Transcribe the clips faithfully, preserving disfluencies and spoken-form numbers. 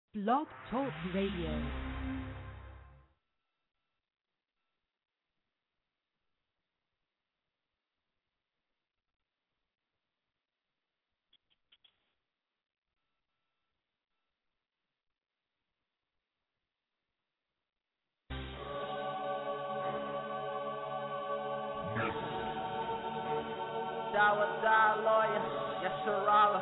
Blog Talk Radio. Dawa Die Lawyer, Yasharala.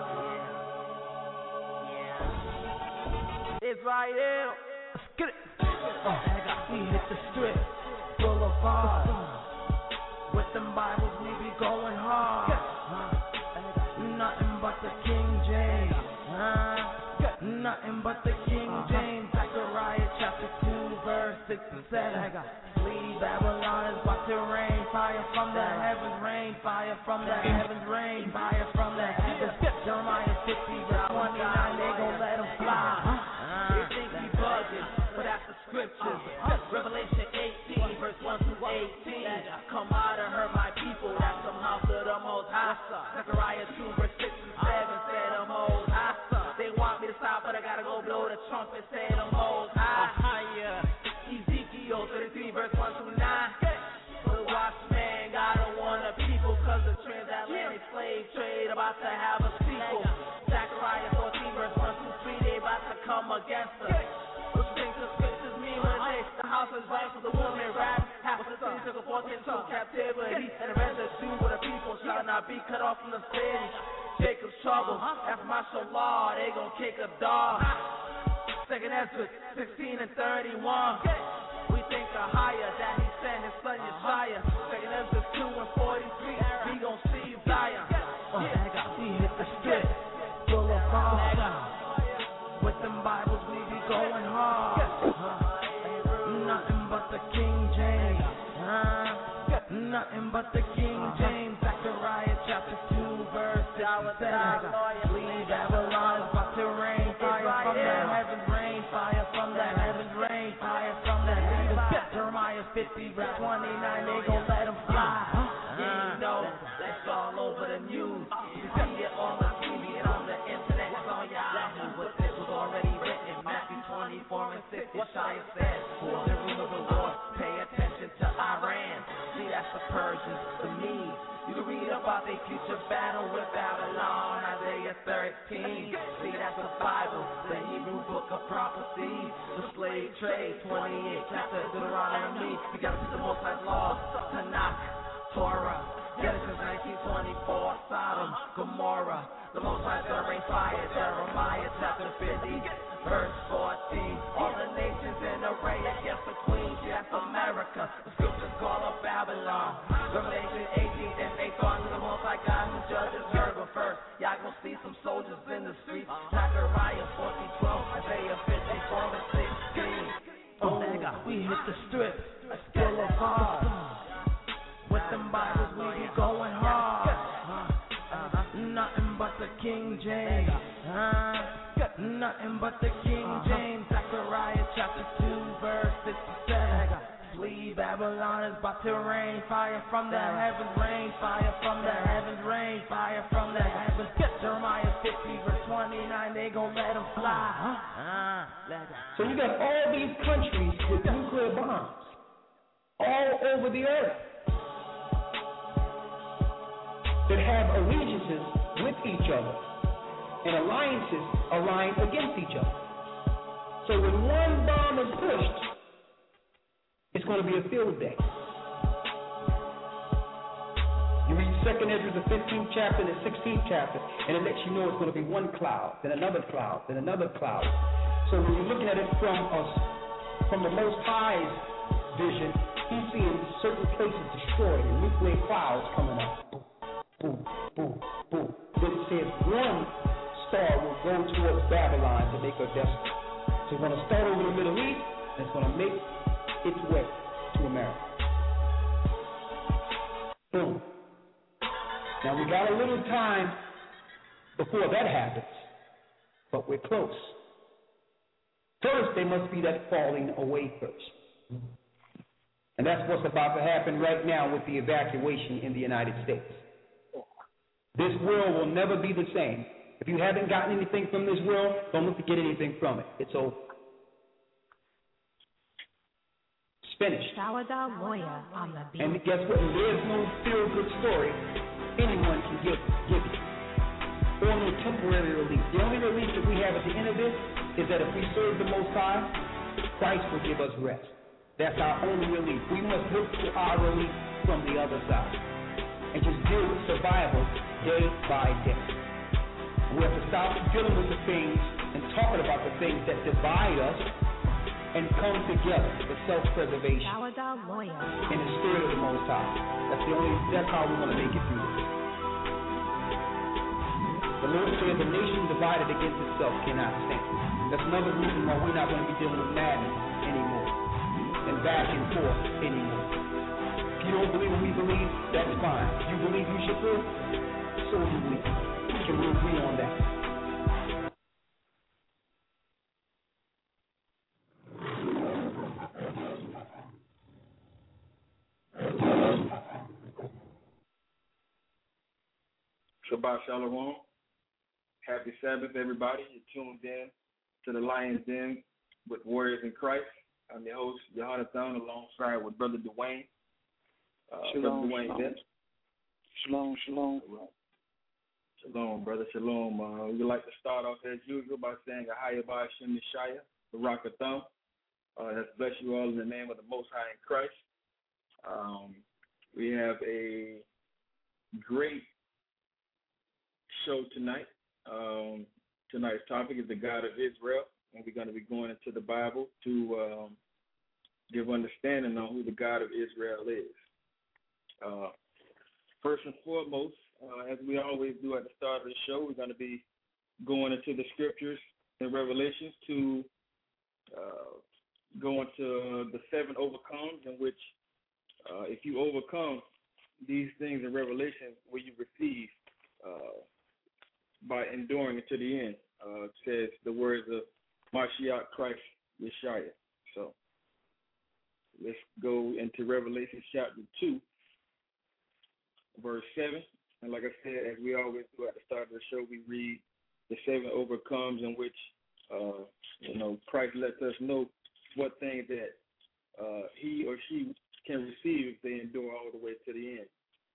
Yeah. Israel. Let's get it. Uh, we hit the strip, Boulevard. With them Bibles, we be going hard. Uh, nothing but the King James. Uh, nothing but the King James. Zechariah chapter two, verse six and seven. Leave Babylon is about to rain. Fire from the heavens, rain. Fire from the heavens, rain. Fire from the heavens. Jeremiah fifty, verse twenty-nine. They gon' let them fly. They think we bugging, but that's the scriptures. Revelation eighteen, verse one through eighteen. Come out and hurt my people. That's the mouth of the Most High. Zechariah two, verse six and seven. Say the Most High. They want me to stop, but I gotta go blow the trumpet. Say the Most High. Ezekiel thirty-three, verse one through nine. The watchman gotta warn the people, cause the transatlantic slave trade about to have a sequel. Zechariah fourteen, verse one through three, they about to come against us. Which things the scriptures mean when they, the house is right for the woman rap. Half of the city took a forth into captivity, and the residue of the people shall not be cut off from the city. Jacob's trouble, that's martial law, they gon' kick a dog. Second Ezra sixteen and thirty-one. We think the higher that he sent his son Yeshaya. Second Ezra two and forty-three. We gon' see Zion. Uh, we hit the strip, Boulevard. With them Bibles, we be going hard. Uh, nothing but the King James. Uh, nothing but the King James. Zechariah chapter two, verse six and seven. Leave Babylon is about to rain. Fire from the heavens, rain. Fire from the heavens, rain. Fire from the heavens. Jeremiah fifty, verse twenty-nine. They gon' let them fly. Yeah, you know, that's all over the news. You can see it on the T V and on the internet. It's on Yahoo. But this was already written. Matthew twenty-four and six. Yeshaya said, for the rumors of war, pay attention to Iran. See, that's the Persians, the Medes. You can read about their future battle with Babylon, Isaiah thirteen. See, that's the Bible, the Hebrew book of prophecy. The slave trade, twenty-eight chapter Deuteronomy. We gotta see the Most High's law, Tanakh, Torah. Genesis nineteen twenty-four, Sodom, Gomorrah. The Most High's gonna rain fire, Jeremiah chapter fifty, verse fourteen. All the nations in array against the queen, see, that's America. The scriptures call her Babylon. Revelation eighteen, and they thought to the Most High God who judges her. But first, y'all gon' see some soldiers in the streets. Zechariah fourteen, twelve, Isaiah fifty-four and sixteen. Oh, we hit the strip, Boulevard. With them Bibles, we be going hard. Uh, nothing but the King James. Uh, nothing but the King James. Zechariah chapter two, verse six and seven. Flee Babylon is about to rain. Fire from the heavens, rain. Fire from the heavens, rain. Fire from the heavens. Jeremiah fifty, verse twenty-nine. They gon' let them fly. So you got all these countries with nuclear bombs all over the earth that have allegiances with each other and alliances aligned against each other. So when one bomb is pushed, it's going to be a field day. You read Second Ezra, the fifteenth chapter and the sixteenth chapter, and it lets you know it's going to be one cloud, then another cloud, then another cloud. So when you're looking at it from us, from the Most High's vision, he's seeing certain places destroyed and nuclear clouds coming up. Boom, boom, boom. Then it says one star will go towards Babylon to make her desolate. So it's going to start over the Middle East, and it's going to make its way to America. Boom. Now we got a little time before that happens, but we're close. First, there must be that falling away first. And that's what's about to happen right now with the evacuation in the United States. This world will never be the same If you haven't gotten anything from this world, don't look to get anything from it. It's over. It's finished. Salada Loya on the beat. And guess what? There's no feel-good story anyone can give, give you. Or no temporary relief. The only relief that we have at the end of this is that if we serve the Most High, Christ will give us rest. That's our only relief. We must look to our relief from the other side and just deal with survival day by day. We have to stop dealing with the things and talking about the things that divide us and come together for self-preservation in the spirit of the Most High. That's the only. That's how we're going to make it through this. The Lord said the nation divided against itself cannot stand. That's another reason why we're not going to be dealing with madness anymore and back and forth anymore. If you don't believe what we believe, that's fine. If you believe you should live, so do we. We can agree on that. Shabbat Shalom. Happy Sabbath, everybody. You're tuned in to the Lion's Den with Warriors in Christ. I'm your host, Jonathan, alongside with Brother Dwayne. Uh, shalom, Brother Dwayne shalom. Shalom, shalom. Shalom, brother, shalom. Uh, we would like to start off as usual by saying Ahaya Ba'Shem Nishaya, Barakatham. Uh, let's bless you all in the name of the Most High in Christ. Um, we have a great show tonight. Um, tonight's topic is the God of Israel, and we're going to be going into the Bible to um, give understanding on who the God of Israel is. Uh, first and foremost, uh, as we always do at the start of the show, we're going to be going into the scriptures and Revelations to uh, go into the seven overcomes, in which uh, if you overcome these things in Revelation, will you receive uh, by enduring it to the end. Uh, it says the words of Mashiach Christ Yeshaya. So let's go into Revelation chapter two, verse seven. And like I said, as we always do at the start of the show, we read the seven overcomes, in which uh, you know Christ lets us know what things that uh, he or she can receive if they endure all the way to the end.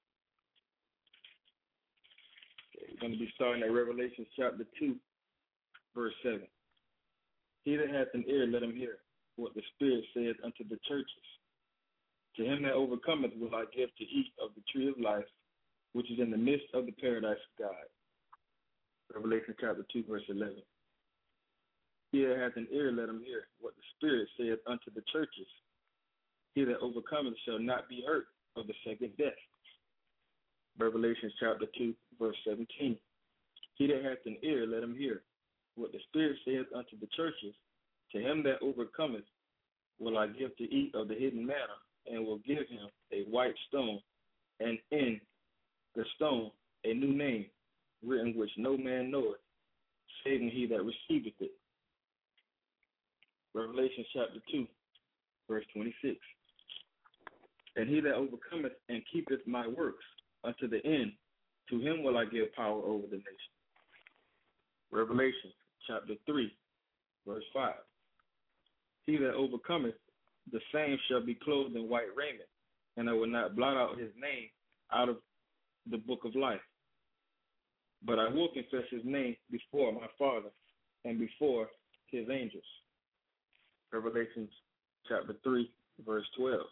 Okay, we're going to be starting at Revelation chapter two, verse seven. He that hath an ear, let him hear what the Spirit saith unto the churches. To him that overcometh will I give to eat of the tree of life, which is in the midst of the paradise of God. Revelation chapter two, verse eleven. He that hath an ear, let him hear what the Spirit saith unto the churches. He that overcometh shall not be hurt of the second death. Revelation chapter two, verse seventeen. He that hath an ear, let him hear what the Spirit saith unto the churches. To him that overcometh will I give to eat of the hidden manna, and will give him a white stone, and in the stone a new name, written which no man knoweth, saving he that receiveth it. Revelation chapter two, verse twenty-six. And he that overcometh and keepeth my works unto the end, to him will I give power over the nation. Revelation chapter three, verse five. He that overcometh, the same shall be clothed in white raiment, and I will not blot out his name out of the book of life. But I will confess his name before my Father and before his angels. Revelation chapter three, verse twelve.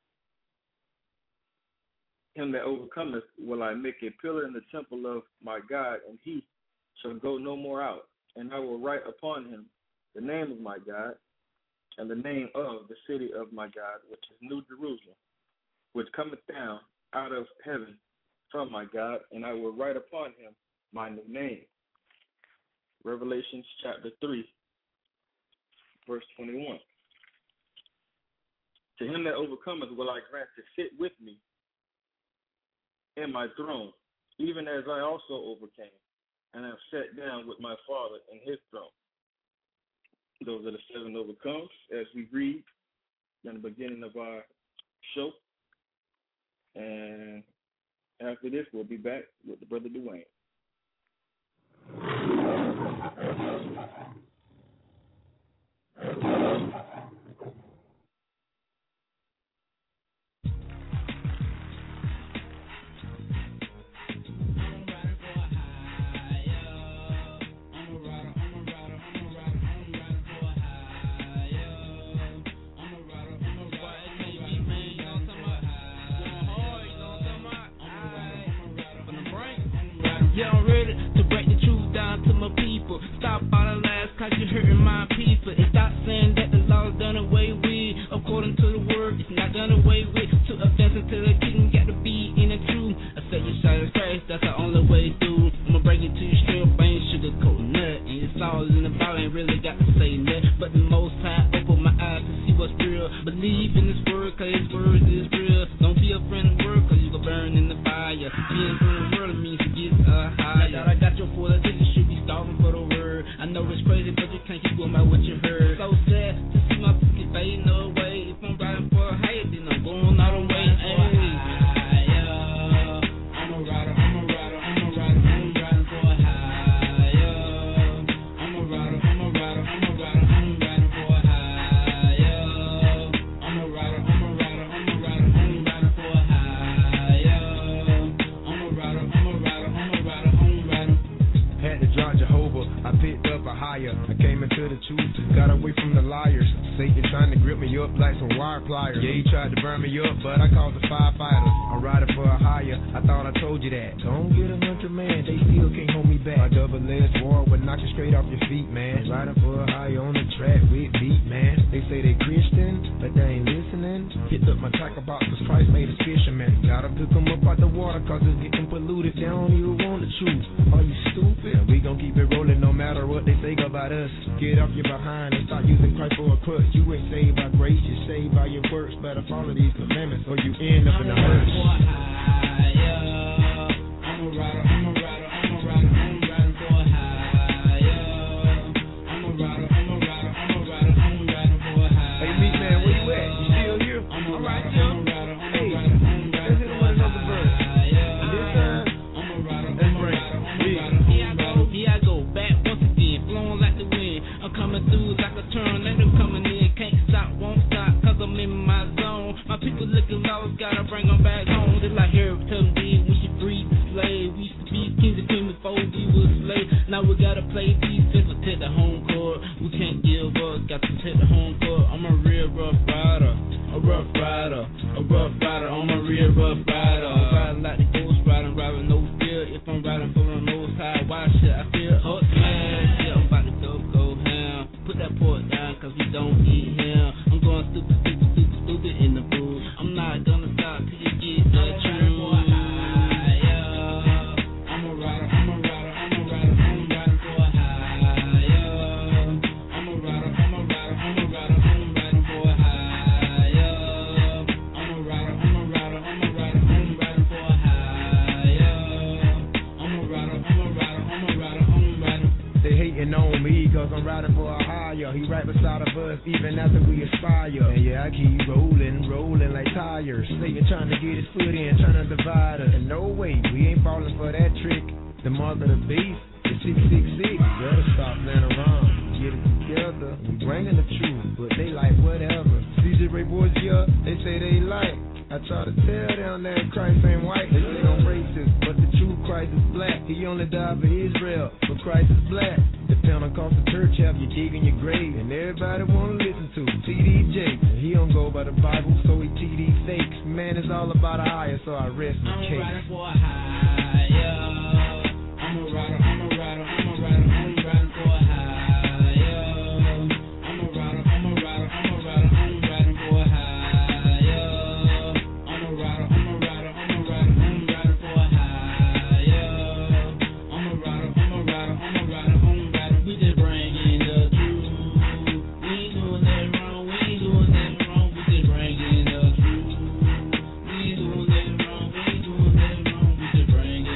Him that overcometh will I make a pillar in the temple of my God, and he shall go no more out. And I will write upon him the name of my God, and the name of the city of my God, which is New Jerusalem, which cometh down out of heaven from my God, and I will write upon him my new name. Revelation chapter three, verse twenty-one. To him that overcometh will I grant to sit with me in my throne, even as I also overcame, and have sat down with my Father in his throne. Those are the seven overcomes, as we read in the beginning of our show. And after this, we'll be back with the Brother Dwayne. Yeah, I'm ready to break the truth down to my people. Stop all the lies, cause you're hurting my people. And stop saying that the law's done away with. According to the word, it's not done away with. To advance until the kingdom got to be in the truth. I say you shine Christ, that's the only way through. I'ma break it to you straight up, ain't sugarcoat nut. And it's all in the Bible, ain't really got to say nothing. But the most high open my eyes to see what's real. Believe in this word, cause his word is real. Don't be a friend of word, cause you gon' burn in the fire. Being from the world means to get uh, higher. Now that I got your full attention, should be starving for the word. I know it's crazy, but you can't keep going by what you heard. So sad to see my pocket fading away. If I'm riding for a higher, then I'm going all the way. Higher. I'm a rider, I'm a rider, I'm a rider, I'm riding for a higher. I'm a rider, I'm a rider, I'm a rider, I'm riding for a higher. I'm a rider, I'm a rider, I'm a rider, I'm riding for a higher. I'm a rider, I'm a rider, I'm a rider, I'm riding. Had to drop Jehovah, I picked up a higher. I came into the truth, got away from the liars. Satan trying to grip me up like some wire pliers. Yeah, he tried to burn me up, but I called the firefighters. I'm riding for a higher, I thought I told you that. Don't get a hundred man, they still can't hold me back. My double-edged war would knock you straight off your feet, man. Riding for a higher on the track with beat, man. They say they Christian, but they ain't listening. Picked up my tackle box, cause Christ made us fishermen. Gotta pick them up out the water, cause it's getting polluted. They don't even want the truth. Are you stupid? We gon' keep it rolling no matter what they say about us. Get off your behind and start using Christ for a crutch. You ain't saved by grace, you're saved by your works. Better follow these commandments or you end up in the hearse. I'm a rider, I'm a rider, I'm a rider, I'm riding for a higher. I'm a rider, I'm a rider, I'm a rider, I'm riding for a higher. Hey, meat man, where you at? You still here? I'm a rider, I'm a rider, I'm a rider, I'm riding for a higher. This time, I'm a rider, I'm a rider, I'm a rider. Here I go, here I go, back once again, flowing like the wind. I'm coming through like a tornado coming in. Can't stop, won't stop, cause I'm in my zone. My people looking lost, gotta bring them back home. Just like Harry tell me we should free the slave. We used to be kings and queens before we was slaves. Now we gotta play defense, protect the home court. We can't give up, got to protect the home court. I'm a real rough rider, a rough rider, a rough rider. I'm a real rough rider. I'm riding like the ghost rider, riding no fear. If I'm riding for the most high, why should I feel up, man? Yeah, I'm about to go, go ham. Put that pork down, cause we don't eat him. I'm going stupid, stupid, stupid, stupid in the booth. I'm not gonna stop till you get the truth. I'm a rider, I'm a rider, I'm a rider, I'm riding for a higher. I'm a rider, I'm a rider, I'm a rider, I'm riding for a higher. I'm a rider, I'm a rider, I'm a rider, I'm riding for a higher. I'm a rider, I'm a rider, I'm a rider, I'm riding. They hating on me cause I'm riding for a higher. He right beside of us even after we aspire. And yeah, I keep rolling, rolling like tires. Satan trying to get his foot in, trying to divide us. And no way, we ain't falling for that trick. The mark of the beast is six six six. Better stop playing around, get it together. We bringing the truth, but they like whatever. C J Ray boys, yeah, they say they like. I try to tell them that Christ ain't white. They say I'm racist, but the true Christ is black. He only died for Israel, but Christ is black. The Pentecostal church have you digging your grave, and everybody wanna listen to T D J. He don't go by the Bible, so he T D fakes. Man, it's all about a higher, so I rest my case. I'm riding for a higher. I'm a rider, I'm a rider, I'm a rider, I'm riding for a higher. I'm a rider, I'm a rider, I'm a rider, I'm riding for a higher. Bring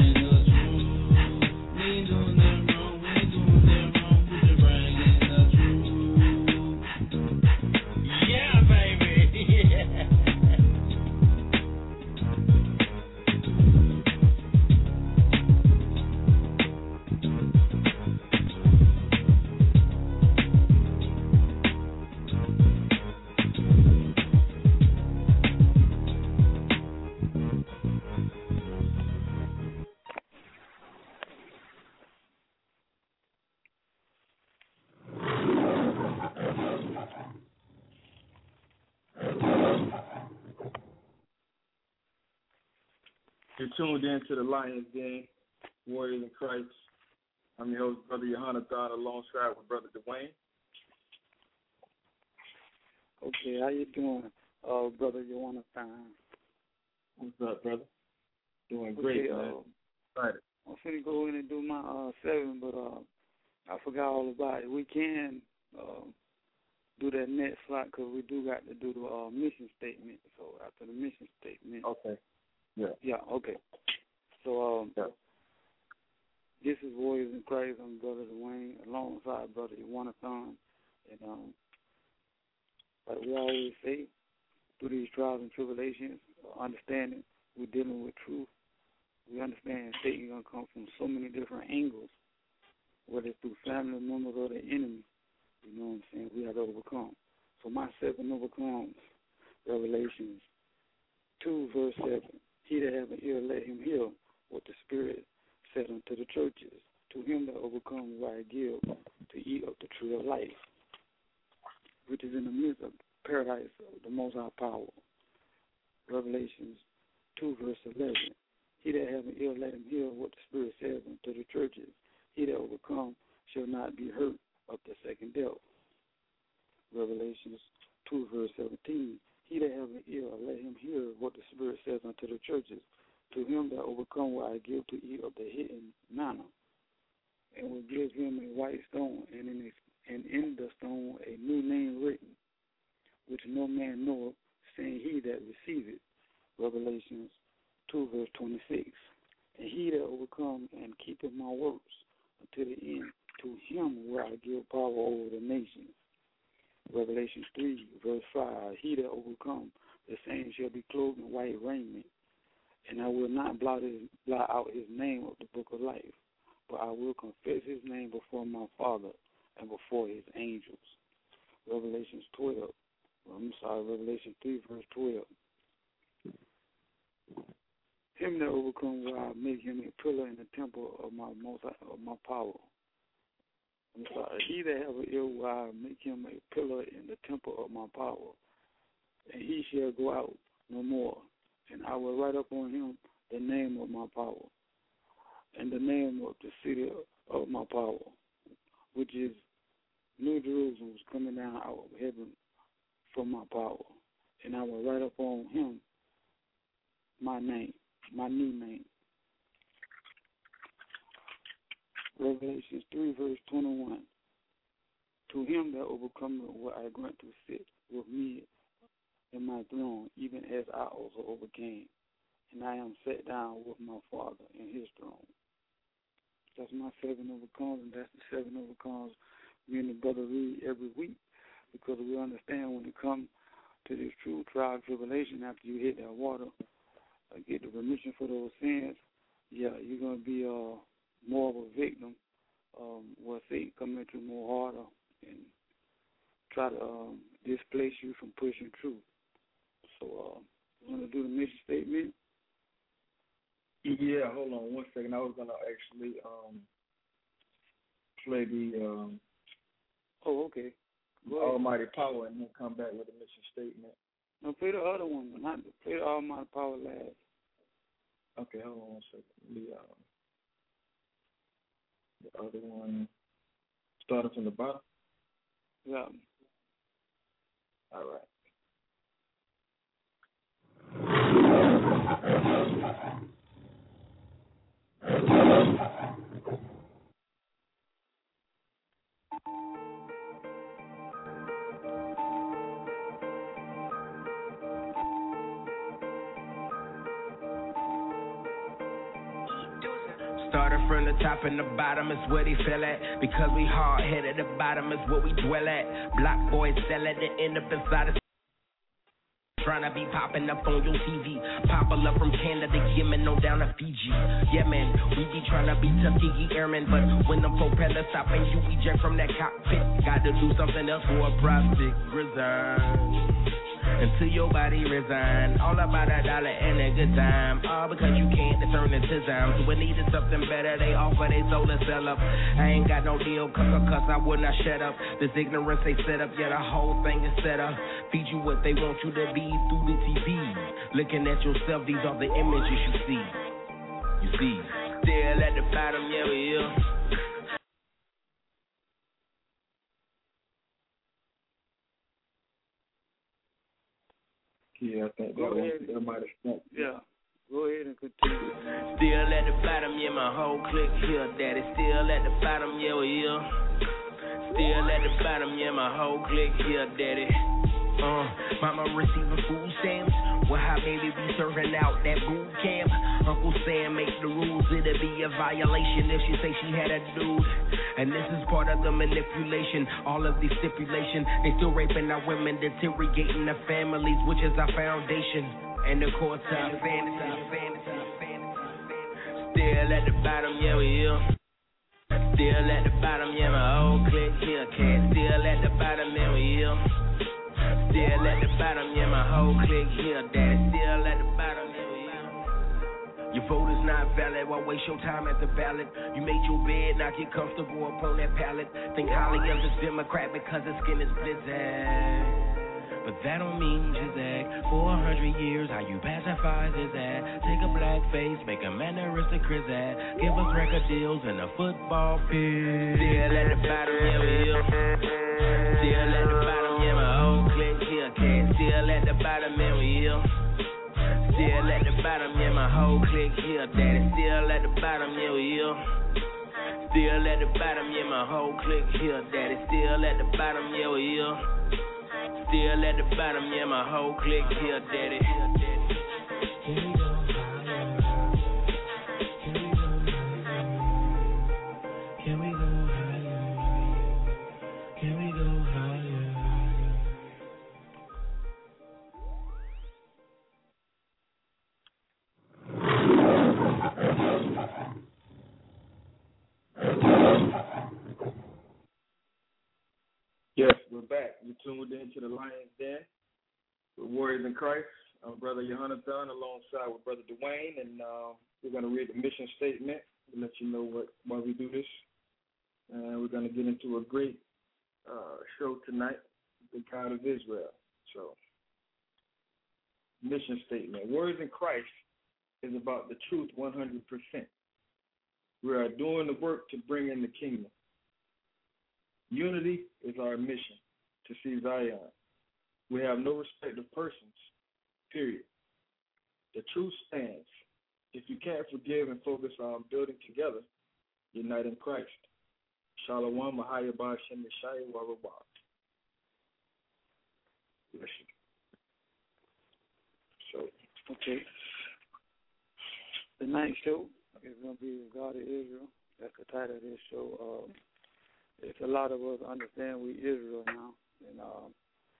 You're tuned in to the Lions Den, Warriors in Christ. I'm your host, Brother Yohanathan, alongside with Brother Dwayne. Okay, how you doing, uh, Brother Yohanathan? What's up, brother? Doing great, okay, man. Uh, Right. I'm finna go in and do my uh, seven, but uh, I forgot all about it. We can uh, do that next slot because we do got to do the uh, mission statement. So after the mission statement. Okay. Yeah. Yeah, okay. So um, yeah. This is Warriors in Christ. I'm Brother Dwayne, alongside Brother Yohanathan. And um, like we always say, through these trials and tribulations, understanding we're dealing with truth. We understand Satan going to come from so many different angles, whether it's through family members or the enemy. You know what I'm saying? We have to overcome. So my seven overcomes Revelations two, verse seven. He that hath an ear, let him hear what the Spirit said unto the churches. To him that overcomes will I give to eat of the tree of life, which is in the midst of paradise of the Most High power. Revelations two, verse eleven. He that hath an ear, let him hear what the Spirit says unto the churches. He that overcomes shall not be hurt of the second death. Revelations two, verse seventeen. He that hath an ear, let him hear what the Spirit says unto the churches. To him that overcome will I give to eat of the hidden manna, and will give him a white stone, and in, a, and in the stone a new name written, which no man knoweth, saying he that receiveth. Revelations two, verse twenty-six. And he that overcome and keepeth my works until the end, to him will I give power over the nations. Revelations three, verse five. He that overcome, the same shall be clothed in white raiment, and I will not blot, his, blot out his name of the book of life, but I will confess his name before my Father and before his angels. Revelations twelve. I'm sorry, Revelation three, verse twelve. Him that overcomes will I make him a pillar in the temple of my most of my power. I'm sorry. He that have an ear will I make him a pillar in the temple of my power, and he shall go out no more. And I will write up on him the name of my power, and the name of the city of my power, which is New Jerusalem, coming down out of heaven from my power. And I will write up on him my name, my new name. Revelations three, verse twenty-one. To him that overcometh will I grant to sit with me in my throne, even as I also overcame, and I am set down with my Father in his throne. That's my seven overcomes, and that's the seven overcomes me and the brother read every week, because we understand when it comes to this true trial tribulation, after you hit that water, uh, get the remission for those sins, yeah, you're going to be uh, more of a victim, um, where Satan come at you more harder and try to um, displace you from pushing truth. So uh, you want to do the mission statement? Yeah, hold on one second. I was going to actually um, play the um, oh, okay. Almighty Power and then come back with a mission statement. No, play the other one. Not play the Almighty Power last. Okay, hold on one second. The, um, the other one, starting from the bottom? Yeah. All right. Starting from the top and the bottom is where they fell at. Because we hard-headed, the bottom is where we dwell at. Block boys sell it and end up inside of trying to be popping up on your T V. Popular from Canada, Yemen, on down to Fiji. Yeah, man, we be trying to be Tuskegee Airmen, but when the propeller stop and you eject from that cockpit, got to do something else for a profit. Resign until your body resign. All about a dollar and a good time. All because you can't discern the time. So we needed something better. They offer they soul to sell up. I ain't got no deal, cause I cuss, I would not shut up. This ignorance they set up, yeah, the whole thing is set up. Feed you what they want you to be through the T V. Looking at yourself, these are the images you see. You see, still at the bottom, yeah, we here. Yeah, I think that, one, that might have stuck. Yeah. Go ahead and continue. Still at the bottom, yeah, my whole clique here, daddy. Still at the bottom, yeah, we here. Still at the bottom, yeah, my whole clique here, daddy. Uh, mama receiving food stamps. Well, how baby be serving out that boot camp? Uncle Sam make the rules, it'll be a violation if she say she had a dude. And this is part of the manipulation, all of these stipulations. They still raping our women, deteriorating their families, which is our foundation. And the courts are fantasy, fantasy, fantasy. Still at the bottom, yeah, we here. Still at the bottom, yeah, my whole clique here, cat. Still at the bottom, yeah, we here. Still at the bottom, yeah, my whole clique here, daddy. Still at the bottom, yeah, we here. Your vote is not valid, why waste your time at the ballot? You made your bed, now get comfortable upon that pallet. Think highly of this Democrat because his skin is blizzard. But that don't mean Jizak. For a hundred years, how you pacify his ass. Take a black face, make a manneristic Chrizat. Give us record deals and a football field. Still at the bottom, yeah, we here. Still at the bottom, yeah, my whole clique here, cat. Still at the bottom, yeah, we here. Still at the bottom, yeah, my whole clique here, daddy. Still at the bottom, yeah, we here. Still at the bottom, yeah, my whole clique here, daddy. Still at the bottom, yeah, we here. Still at the bottom, yeah, my whole clique here, daddy. Can we go higher? Can we go higher? Can we go higher? Can we go higher? Yes, we're back. You tuned into the Lion's Den with Warriors in Christ. I'm Brother Jonathan alongside with Brother Dwayne, and uh, we're going to read the mission statement to let you know what why we do this. And we're going to get into a great uh, show tonight, the God of Israel. So, mission statement. Warriors in Christ is about the truth one hundred percent. We are doing the work to bring in the kingdom. Unity is our mission, to see Zion. We have no respect of persons, period. The truth stands. If you can't forgive and focus on building together, unite in Christ. Shalom, Mahaya Bashem, Yeshaya, Warabah. Bless you. So, okay. The night show is going to be the God of Israel. That's the title of this show. Um, It's a lot of us understand we Israel now, and um,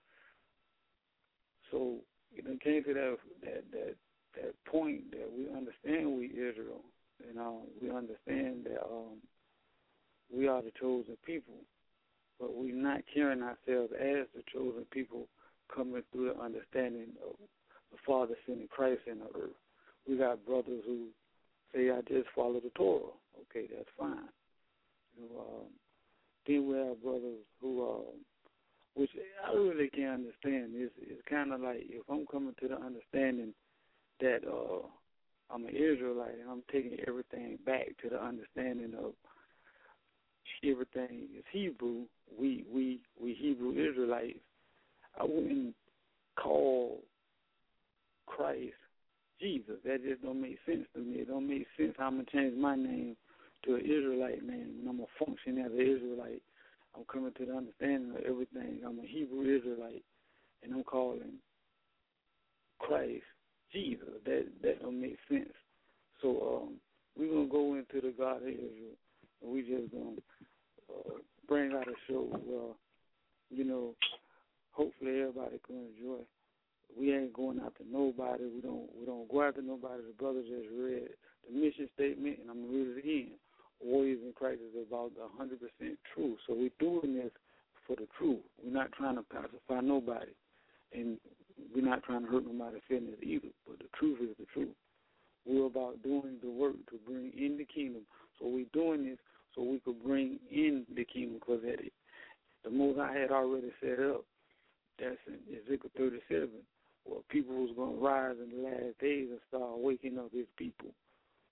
so it came to that that that that point that we understand we Israel, and um, we understand that um, we are the chosen people, but we're not carrying ourselves as the chosen people, coming through the understanding of the Father sending Christ in the earth. We got brothers who say, "I just follow the Torah." Okay, that's fine. You know, um, Then we have brothers who, uh, which I really can't understand. It's, it's kind of like if I'm coming to the understanding that uh, I'm an Israelite and I'm taking everything back to the understanding of everything is Hebrew, we, we, we Hebrew Israelites, I wouldn't call Christ Jesus. That just don't make sense to me. It don't make sense how I'm going to change my name to an Israelite name, and I'm going to function as an Israelite. I'm coming to the understanding of everything. I'm a Hebrew Israelite, and I'm calling Christ Jesus. That that don't make sense. So um, we're going to go into the God of Israel, and we just going to uh, bring out a show where, you know, hopefully everybody can enjoy. We ain't going after nobody. We don't we don't go after nobody. The brother just read the mission statement, and I'm going to read it again. Warriors in Christ is about the one hundred percent truth. So we're doing this for the truth. We're not trying to pacify nobody, and we're not trying to hurt nobody's feelings either. But the truth is the truth. We're about doing the work to bring in the kingdom. So we're doing this so we could bring in the kingdom, because that it, the Most I had already set up, that's in Ezekiel thirty-seven, where people was going to rise in the last days and start waking up his people.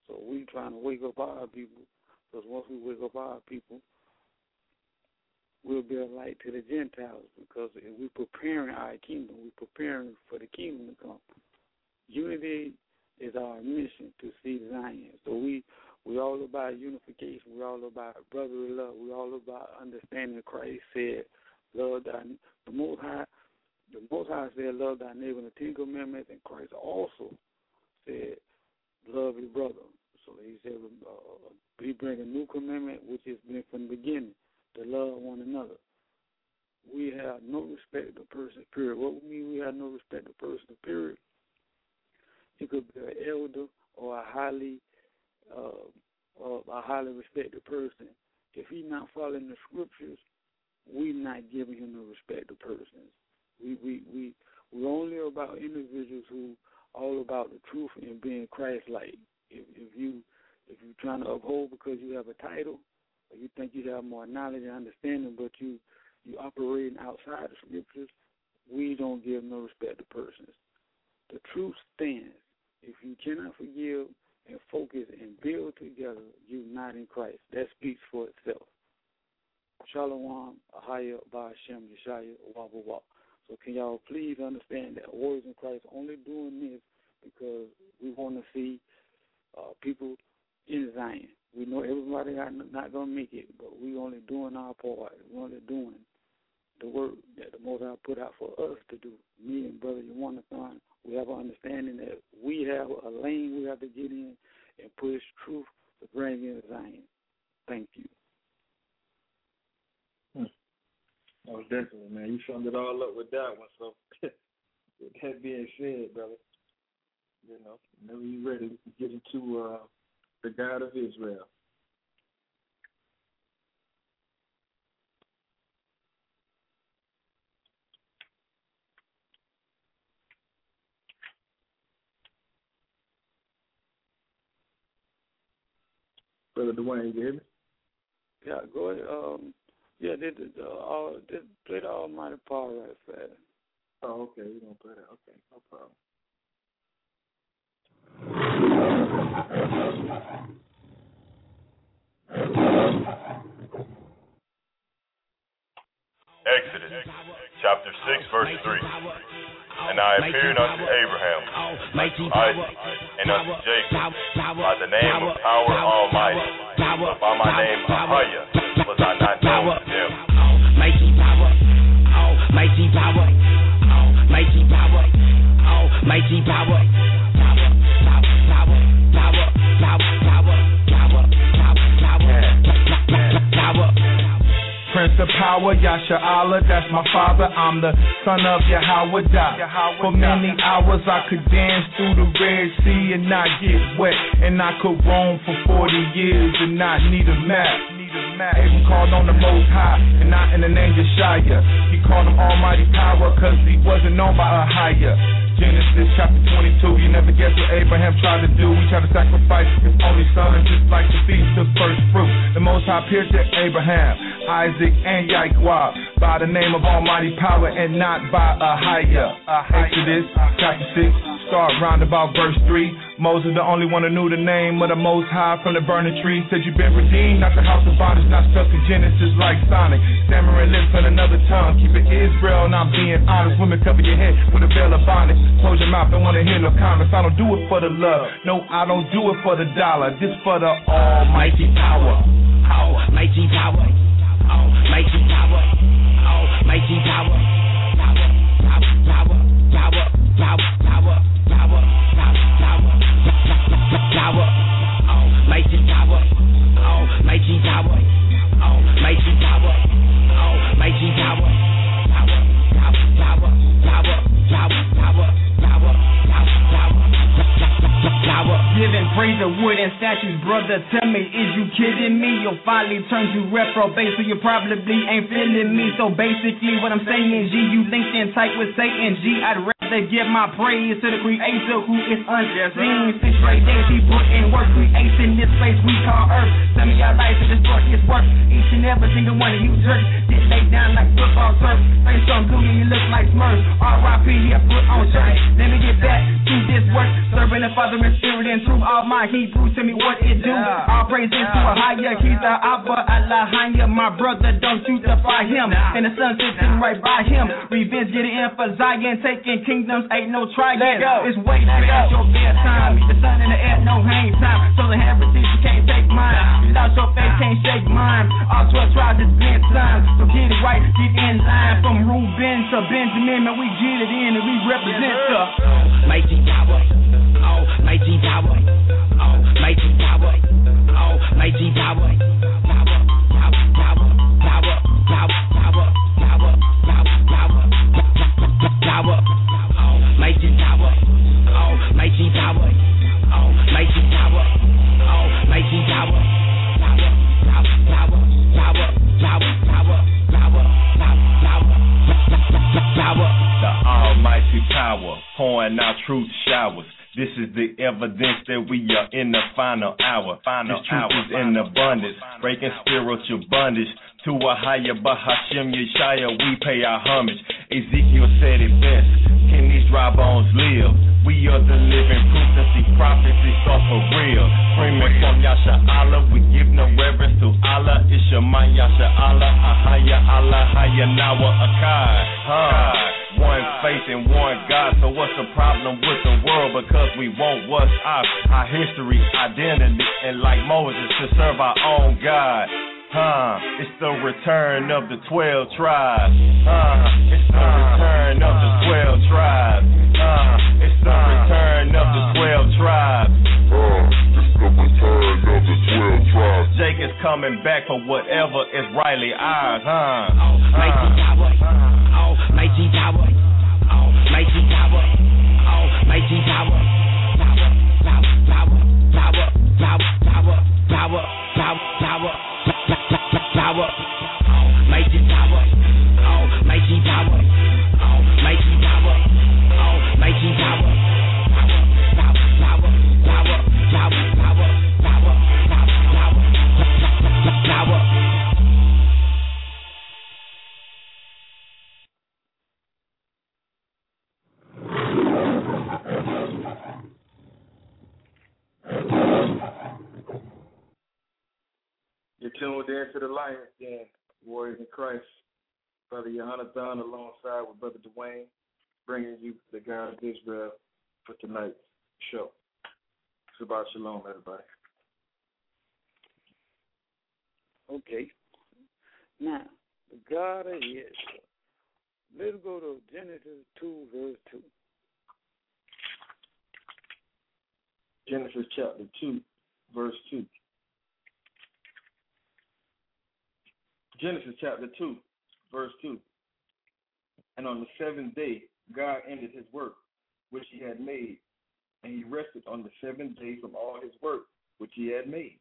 So we trying to wake up our people, because once we wake up our people, we'll be a light to the Gentiles, because if we're preparing our kingdom, we're preparing for the kingdom to come. Unity is our mission to see Zion. So we we all about unification. We're all about brotherly love. We're all about understanding Christ said, love thy, the Most High, the Most High said, love thy neighbor in the Ten Commandments, and Christ also said, love your brother. So he said, uh, he bring a new commandment, which has been from the beginning, to love one another. We have no respect of person, period. What we mean we have no respect of person, period? It could be an elder or a highly uh, uh, a highly respected person. If he's not following the scriptures, we're not giving him the respect of persons. We we we we're only about individuals who all about the truth and being Christ-like. If, if you if you're trying to uphold because you have a title, or you think you have more knowledge and understanding, but you you operating outside the scriptures, we don't give no respect to persons. The truth stands. If you cannot forgive and focus and build together, you're not in Christ. That speaks for itself. Shalom, Ahaya, Ba'ashem, Yeshaya, Wabba Wab. So can y'all please understand that Warriors in Christ only doing this because we want to see uh, people in Zion. We know everybody not, not going to make it, but we only doing our part. We're only doing the work that the Most High put out for us to do. Me and Brother Yawanathan, we have an understanding that we have a lane we have to get in and push truth to bring in Zion. Thank you. Hmm. Oh, definitely, man. You summed it all up with that one. So, with that being said, brother, you know, whenever you're ready, we can get into uh, the God of Israel. Brother Dwayne, you hear me? Yeah, go ahead. Um, yeah, they did uh, all they played the Almighty Power right fast. Oh, okay. We're gonna play that. Okay, no problem. Exodus chapter six, verse three. And I appeared unto Abraham, unto Isaac, and unto Jacob by the name of Power Almighty, but by my name Ahaya was I not known to them. Mighty power, oh, mighty power, oh, mighty power, oh, mighty power, power, power, power, power, power, power, power, power, power. Prince of Power, Yasha Allah, that's my father. I'm the son of Yahweh. For many hours I could dance through the Red Sea and not get wet, and I could roam for forty years and not need a map. Abram called on the Most High and not in the name Yeshaya. He called him Almighty Power because he wasn't known by a higher. Genesis chapter twenty-two, you never guess what Abraham tried to do. He tried to sacrifice his only son just like the feast of first fruit. The Most High appeared to Abraham, Isaac, and Yaakov by the name of Almighty Power and not by a higher. Exodus chapter six, start round about verse three. Moses, the only one who knew the name of the Most High from the burning tree, said you've been redeemed, not the house of bondage, not stuck in Genesis like Sonic. Stammering lips on another tongue, keep it Israel, not being honest. Women cover your head with a veil of bonnet. Close your mouth, don't want to hear no comments. I don't do it for the love, no, I don't do it for the dollar. This for the almighty power. Almighty power, almighty power, almighty power, power, power, power, power, power, power, power, power, power, almighty power, almighty power, almighty power, almighty power, power, power, power, power, power, power, power, power. Giving praise to wood and statues, brother, tell me, is you kidding me? You'll finally turn to reprobate, so you probably ain't feeling me. So basically what I'm saying, G, you thinking tight with Satan, G, I'd rather give my praise to the creator who is unseen. Six straight days he put in work, creating this place we call earth. Some of y'all life to destroy his work, each and every single one of you jerks did lay down like football turf. Face on blue and you look like Smurf, R I P, yeah, put on shirt. Let me get back to this work, serving the Son, Father, and Spirit, and through all my Hebrews, tell me what it do. All praises to a higher, he's the Abba, Allah, higher. My brother, don't you defy him. And the Son sitting right by him. Revenge getting in for Zion, taking kingdoms, ain't no trying. It's way past your bedtime. The sun in the air, no hang time. So the heritage, you can't take mine. Without your face, can't shake mine. All twelve tribes is bent time. So get it right, get in line. From Reuben to Benjamin, man, we get it in and we represent the mighty power. Oh, mighty power. Oh, mighty power. Oh, mighty power. Power, power, power, power, power, power, power, power, power, power. Oh, mighty power. Oh, mighty power. Oh, mighty power. Oh, mighty power. Power, power, power, power, power, power, power, power, power. The almighty power, pouring out truth showers. This is the evidence that we are in the final hour. Final this truth hour, is in abundance, breaking spiritual bondage. To a higher Bahashim Yeshaya, we pay our homage. Ezekiel said it best, can these dry bones live? We are the living proof that these prophecies are for real. Screaming from Yasha Allah, we give no reverence to Allah. It's Shema Yasha Allah, Ahaya Allah, Haya Nawa Akai. Huh. One faith and one God, so what's the problem with the world? Because we want what's our, our history, identity, and like Moses, to serve our own God. Huh, it's the return of the twelve tribes. Huh, it's the return of the twelve tribes. Huh, it's the return of the twelve tribes. Uh, it's the return of the twelve tribes. Jacob's coming back for whatever is rightly ours. Huh, oh, mighty power. Oh, mighty power. Oh, mighty power. Oh, mighty power. Power, power, power, power, power, power, power, power, power. Power, oh, mighty power, oh, mighty power, oh, mighty power, oh, mighty power, power, power, power, power, power, power, power, power, power. You're tuned in to the Lions Den, Warriors in Christ. Brother Yohanathan alongside with Brother Dwayne, bringing you the God of Israel for tonight's show. Shabbat Shalom, everybody. Okay. Now, the God of Israel. Let's go to Genesis two, verse two. Genesis chapter two, verse two. Genesis chapter two, verse two. And on the seventh day, God ended his work, which he had made, and he rested on the seventh day from all his work, which he had made.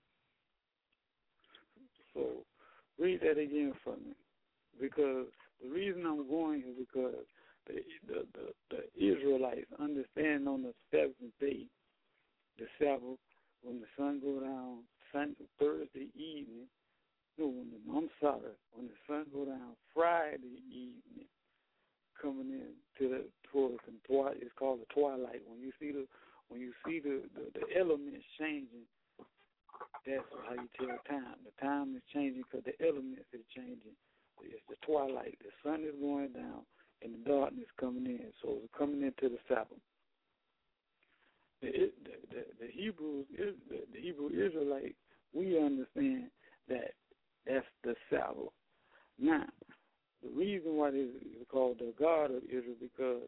So, read that again for me, because the reason I'm going is because the the, the, the Israelites understand on the seventh day, the Sabbath, when the sun go down, Sunday, Thursday evening, no, when the, I'm sorry, when the sun go down Friday evening, coming in to the towards the twilight, it's called the twilight. When you see the when you see the, the, the elements changing, that's how you tell time. The time is changing because the elements are changing. It's the twilight. The sun is going down and the darkness coming in. So it's coming into the Sabbath. The the, the, the Hebrews, the, the Hebrew Israelite, we understand that. That's the Sabbath. Now, the reason why this is called the God of Israel because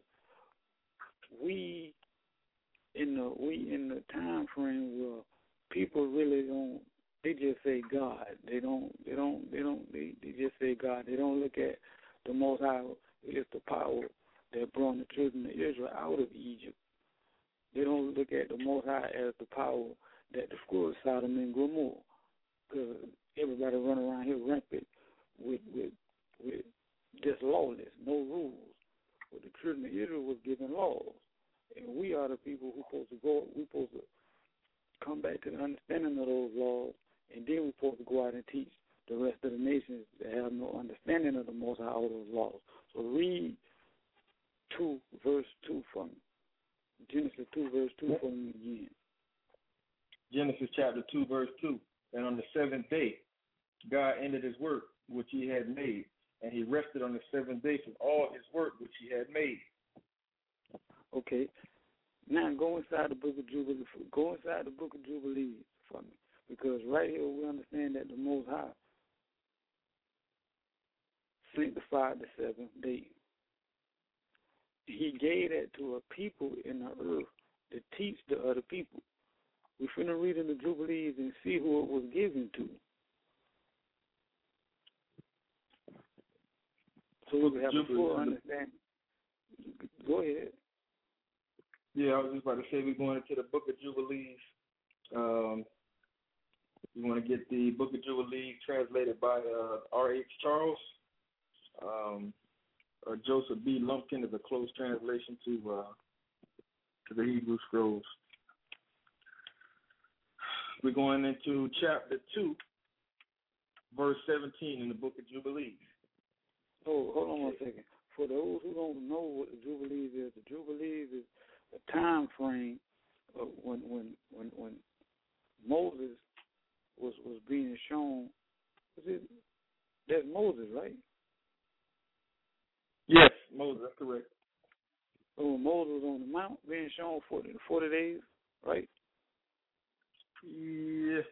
we in the we in the time frame where people really don't they just say God. They don't they don't they don't they, they just say God. They don't look at the Most High is the power that brought the children of Israel out of Egypt. They don't look at the Most High as the power that destroyed Sodom and Gomorrah. Because everybody run around here rampant with with with just lawless, no rules. But the children of Israel was given laws, and we are the people who supposed to go. We supposed to come back to the understanding of those laws, and then we're supposed to go out and teach the rest of the nations that have no understanding of the Most High all those laws. So read two verse two for me, Genesis two, verse two for me again. Genesis chapter two, verse two. And on the seventh day, God ended his work which he had made, and he rested on the seventh day from all his work which he had made. Okay. Now go inside the book of Jubilees. Go inside the book of Jubilees for me. Because right here we understand that the Most High sanctified the seventh day. He gave that to a people in the earth to teach the other people. We're finna read in the Jubilees and see who it was given to. So we can have a full understanding. Go ahead. Yeah, I was just about to say we're going into the book of Jubilees. Um, we want to get the book of Jubilees translated by uh, R H Charles. Um, uh, Joseph B. Lumpkin is a close translation to uh, to the Hebrew Scrolls. We're going into chapter two, verse seventeen in the book of Jubilees. Oh, hold on one second. For those who don't know what the Jubilees is, the Jubilees is a time frame of when when when when Moses was was being shown. Was it that's Moses, right? Yes, Moses, that's correct. So when Moses was on the mount being shown for the forty days, right? Yeah.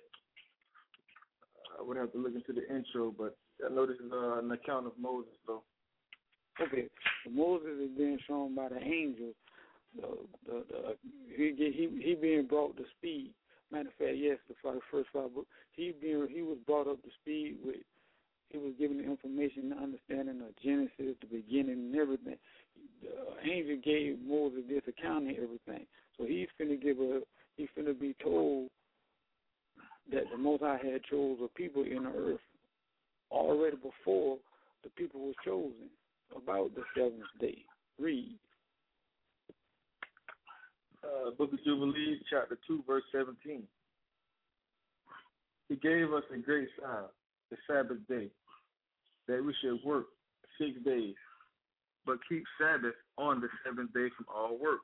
I would have to look into the intro, but I know this is uh, an account of Moses, though. Okay, so Moses is being shown by the angels. The, the, the, he, he he being brought to speed. Matter of fact, yes, the five, first five books. He being he was brought up to speed with. He was given the information, the understanding of Genesis, the beginning, and everything. The angel gave Moses this account and everything. So he's finna give a. He's finna be told that the Most High had chose a people in the earth already before the people was chosen about the seventh day. Read. Uh, Book of Jubilees, chapter two, verse seventeen. He gave us a great sign, the Sabbath day, that we should work six days, but keep Sabbath on the seventh day from all work.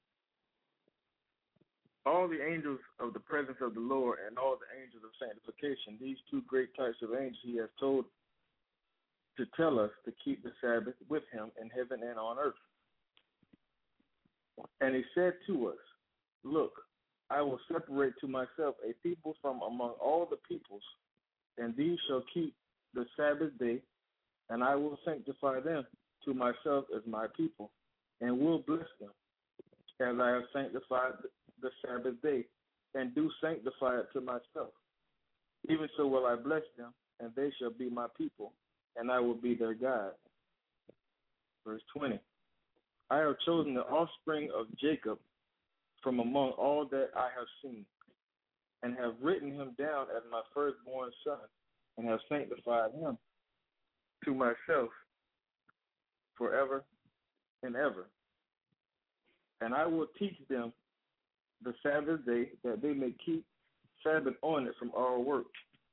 All the angels of the presence of the Lord and all the angels of sanctification, these two great types of angels he has told to tell us to keep the Sabbath with him in heaven and on earth. And he said to us, look, I will separate to myself a people from among all the peoples, and these shall keep the Sabbath day, and I will sanctify them to myself as my people, and will bless them, as I have sanctified the Sabbath day, and do sanctify it to myself. Even so will I bless them, and they shall be my people, and I will be their God. Verse twenty. I have chosen the offspring of Jacob from among all that I have seen, and have written him down as my firstborn son, and have sanctified him to myself forever and ever. And I will teach them the Sabbath day, that they may keep Sabbath on it from all work.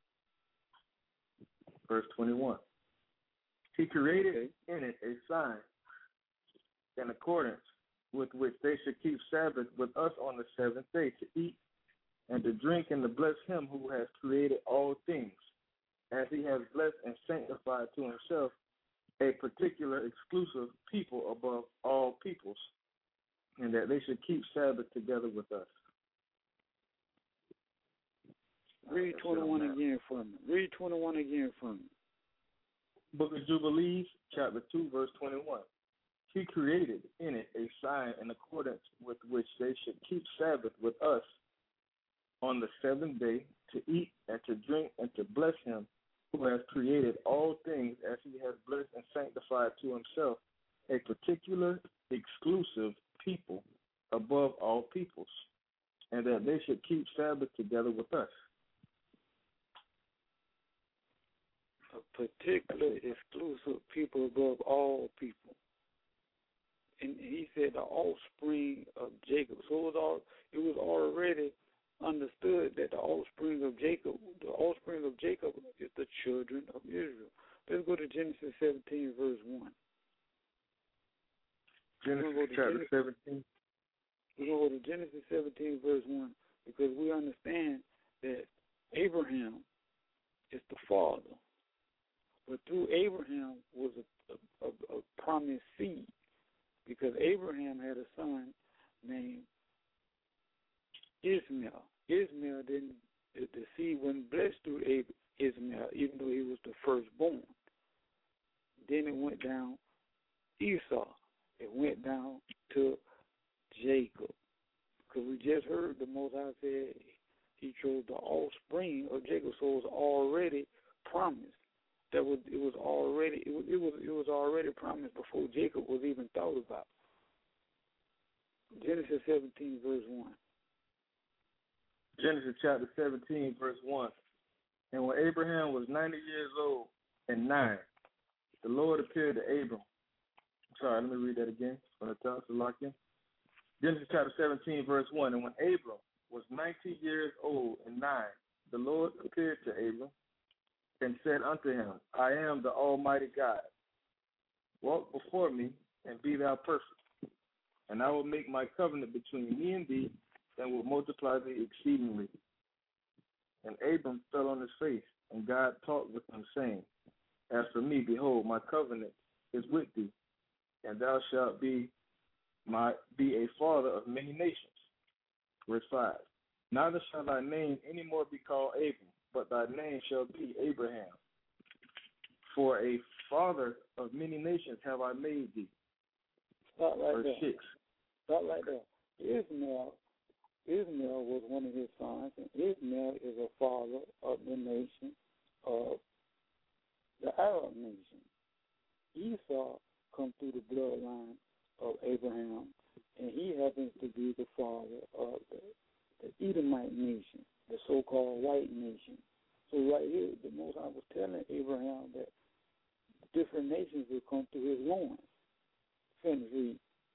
Verse twenty-one. He created in it a sign in accordance with which they should keep Sabbath with us on the seventh day, to eat and to drink and to bless him who has created all things, as he has blessed and sanctified to himself a particular exclusive people above all peoples, and that they should keep Sabbath together with us. Read twenty-one again for me. Read twenty-one again for me. Book of Jubilees, chapter two, verse twenty-one. He created in it a sign in accordance with which they should keep Sabbath with us on the seventh day, to eat and to drink and to bless him who has created all things, as he has blessed and sanctified to himself a particular exclusive people above all peoples, and that they should keep Sabbath together with us. A particular exclusive people above all people. And he said the offspring of Jacob. So it was all it was already understood that the offspring of Jacob, the offspring of Jacob is the children of Israel. Let's go to Genesis seventeen, verse one. Genesis chapter seventeen. We're going to go to Genesis seventeen, verse one, because we understand that Abraham is the father. But through Abraham was a, a, a, a promised seed, because Abraham had a son named Ishmael. Ishmael didn't, the, the seed wasn't blessed through Ishmael, even though he was the firstborn. Then it went down Esau. It went down to Jacob. Because we just heard the Most High said he chose the offspring of Jacob, so it was already promised. That was it was already it was it was it was already promised before Jacob was even thought about. Genesis seventeen, verse one. Genesis chapter seventeen, verse one. And when Abraham was ninety years old and nine, the Lord appeared to Abram. Sorry, let me read that again from the top to lock in. Genesis chapter seventeen, verse one. And when Abram was ninety years old and nine, the Lord appeared to Abram and said unto him, I am the Almighty God. Walk before me and be thou perfect. And I will make my covenant between me and thee, and will multiply thee exceedingly. And Abram fell on his face, and God talked with him, saying, As for me, behold, my covenant is with thee, and thou shalt be my be a father of many nations. Verse five. Neither shall thy name any more be called Abram, but thy name shall be Abraham. For a father of many nations have I made thee. Stop right Verse there. six. Stop right there. Ishmael, Ishmael was one of his sons, and Ishmael is a father of the nation of the Arab nation. Esau comes through the bloodline of Abraham, and he happens to be the father of the, the Edomite nation, the so-called white nation. So right here, the Most High was telling Abraham that different nations will come through his loins. Finish read.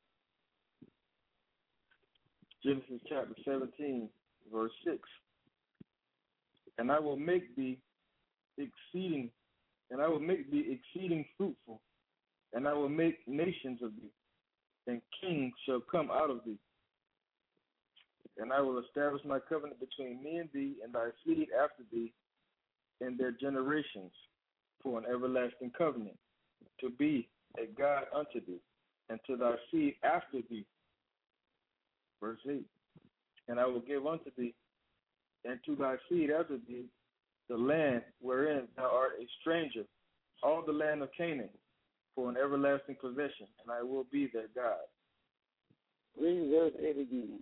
Genesis chapter seventeen, verse six. And I will make thee exceeding, and I will make thee exceeding fruitful, and I will make nations of thee, and kings shall come out of thee. And I will establish my covenant between me and thee and thy seed after thee in their generations for an everlasting covenant, to be a God unto thee, and to thy seed after thee. Verse eight. And I will give unto thee and to thy seed after thee the land wherein thou art a stranger, all the land of Canaan, for an everlasting possession, and I will be their God. Read verse eight again.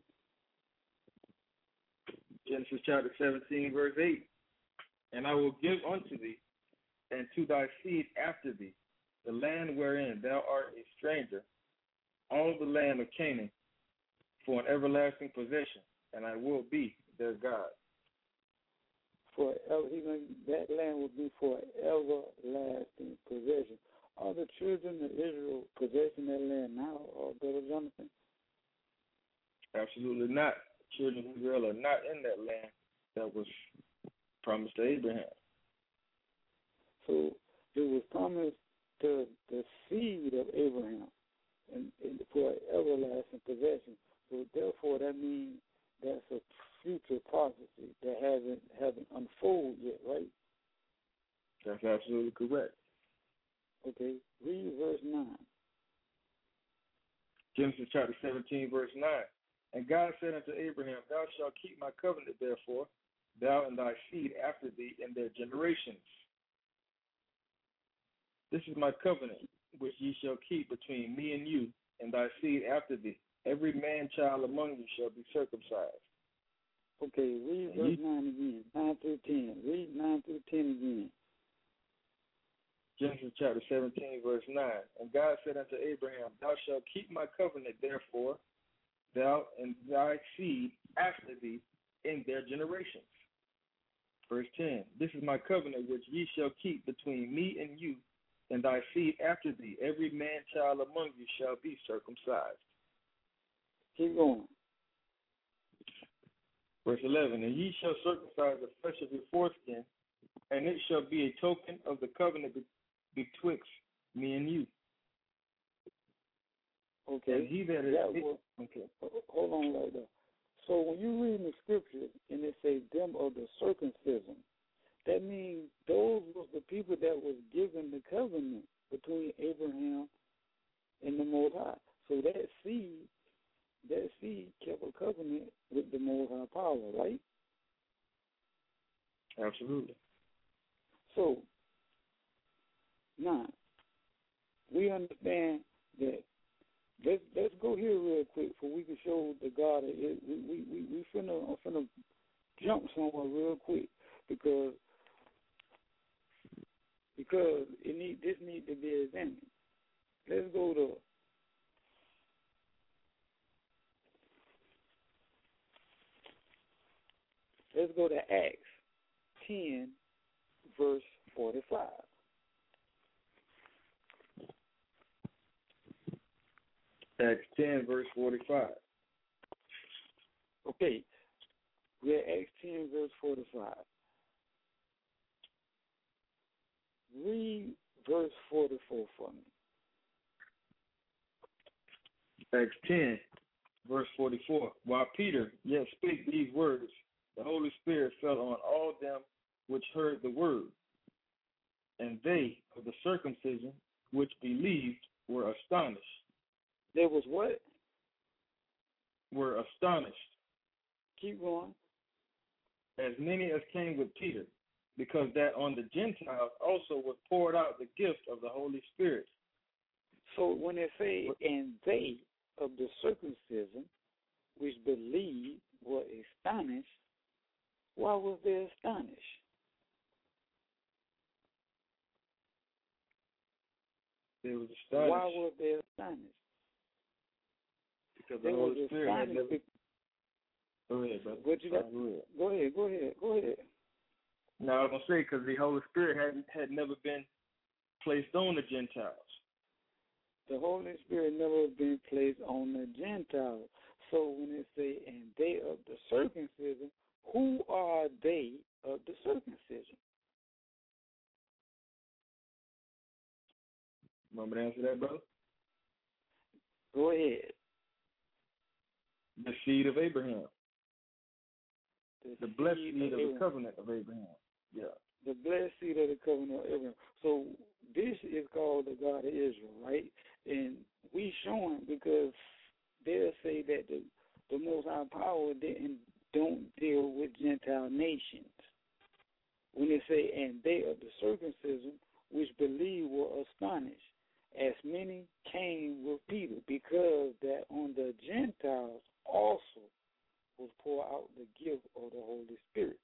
Genesis chapter seventeen, verse eight. And I will give unto thee and to thy seed after thee the land wherein thou art a stranger, all the land of Canaan, for an everlasting possession, and I will be their God. Forever, even that land will be for an everlasting possession. Are the children of Israel possessing that land now, uh, Brother Jonathan? Absolutely not. The children of Israel are not in that land that was promised to Abraham. So it was promised to the seed of Abraham and, and for an everlasting possession. So therefore, that means that's a future prophecy that hasn't hasn't unfolded yet, right? That's absolutely correct. Okay, read verse nine. Genesis chapter seventeen, verse nine. And God said unto Abraham, Thou shalt keep my covenant, therefore, thou and thy seed after thee in their generations. This is my covenant, which ye shall keep between me and you and thy seed after thee. Every man child among you shall be circumcised. Okay, read verse nine again, nine through ten. Read nine through ten again. Genesis chapter seventeen, verse nine. And God said unto Abraham, Thou shalt keep my covenant, therefore, thou and thy seed after thee in their generations. Verse ten. This is my covenant which ye shall keep between me and you and thy seed after thee. Every man child among you shall be circumcised. Keep going. Verse eleven, and ye shall circumcise the flesh of your foreskin, and it shall be a token of the covenant betwixt me and you. Okay. And he that is, that was, okay. Hold on right there. So when you read in the scriptures and it says them of the circumcision, that means those was the people that was given the covenant between Abraham and the Most High. So that seed, that seed kept a covenant with the Most High power, right? Absolutely. So now we understand that. Let's let's go here real quick, so we can show the God. It, we we we we finna I'm finna jump somewhere real quick because because it need this need to be examined. Let's go to let's go to Acts ten, verse forty-five. Acts ten, verse forty-five. Okay, we're at Acts ten, verse forty-five. Read verse forty-four for me. Acts ten, verse forty-four. While Peter yet spake these words, the Holy Spirit fell on all them which heard the word, and they of the circumcision which believed were astonished. There was what? Were astonished. Keep going. As many as came with Peter, because that on the Gentiles also was poured out the gift of the Holy Spirit. So when they say, and they of the circumcision which believed were astonished, why was they astonished? They was astonished. Why were they astonished? Because the Holy Spirit had never... Go ahead, brother. What you got? Go ahead. Go ahead, go ahead, go ahead. No, I was going to say, because the Holy Spirit had, had never been placed on the Gentiles. The Holy Spirit never been placed on the Gentiles. So when they say, and they of the circumcision, who are they of the circumcision? Want me to answer that, brother? Go ahead. The seed of Abraham. The, the blessed seed seed of, of the covenant of Abraham. Yeah. The blessed seed of the covenant of Abraham. So this is called the God of Israel, right? And we showing because they'll say that the, the Most High power didn't don't deal with Gentile nations. When they say, and they of the circumcision which believe were astonished, as many came with Peter, because that on the Gentiles also was poured out the gift of the Holy Spirit.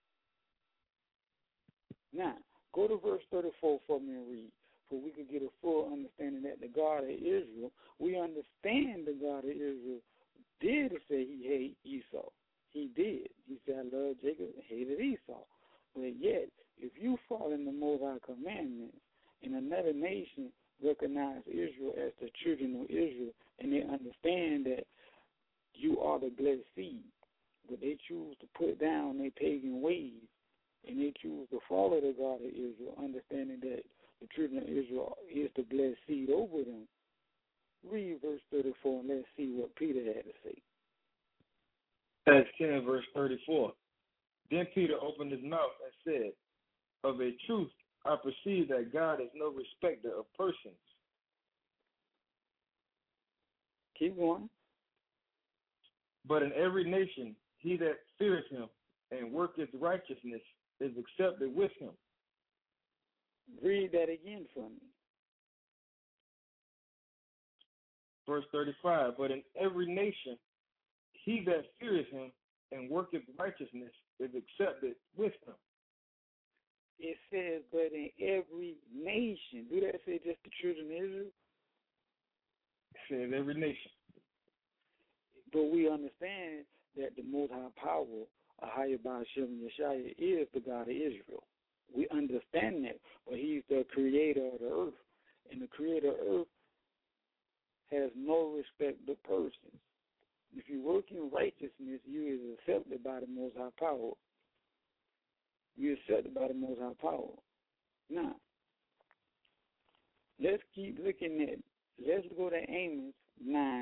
Now, go to verse thirty-four for me and read, so we can get a full understanding that the God of Israel, we understand the God of Israel did say he hated Esau. He did. He said, I love Jacob and hated Esau. But yet, if you follow in the Most High commandments, and another nation recognize Israel as the children of Israel, and they understand that you are the blessed seed, but they choose to put down their pagan ways, and they choose to follow the God of Israel, understanding that the children of Israel is the blessed seed over them. Read verse thirty-four and let's see what Peter had to say. Acts ten, verse thirty-four. Then Peter opened his mouth and said, of a truth, I perceive that God is no respecter of persons. Keep going. But in every nation, he that fears him and worketh righteousness is accepted with him. Read that again for me. Verse thirty-five, but in every nation, he that fears him and worketh righteousness is accepted with him. It says, but in every nation. Do that say just the children of Israel? It says every nation. But we understand that the Most High Power, Ahaya Ba'ashem Yeshaya, is the God of Israel. We understand that, but he's the creator of the earth. And the creator of the earth has no respect to persons. If you work in righteousness, you is accepted by the Most High Power. You're accepted by the Most High Power. Now, let's keep looking at, let's go to Amos nine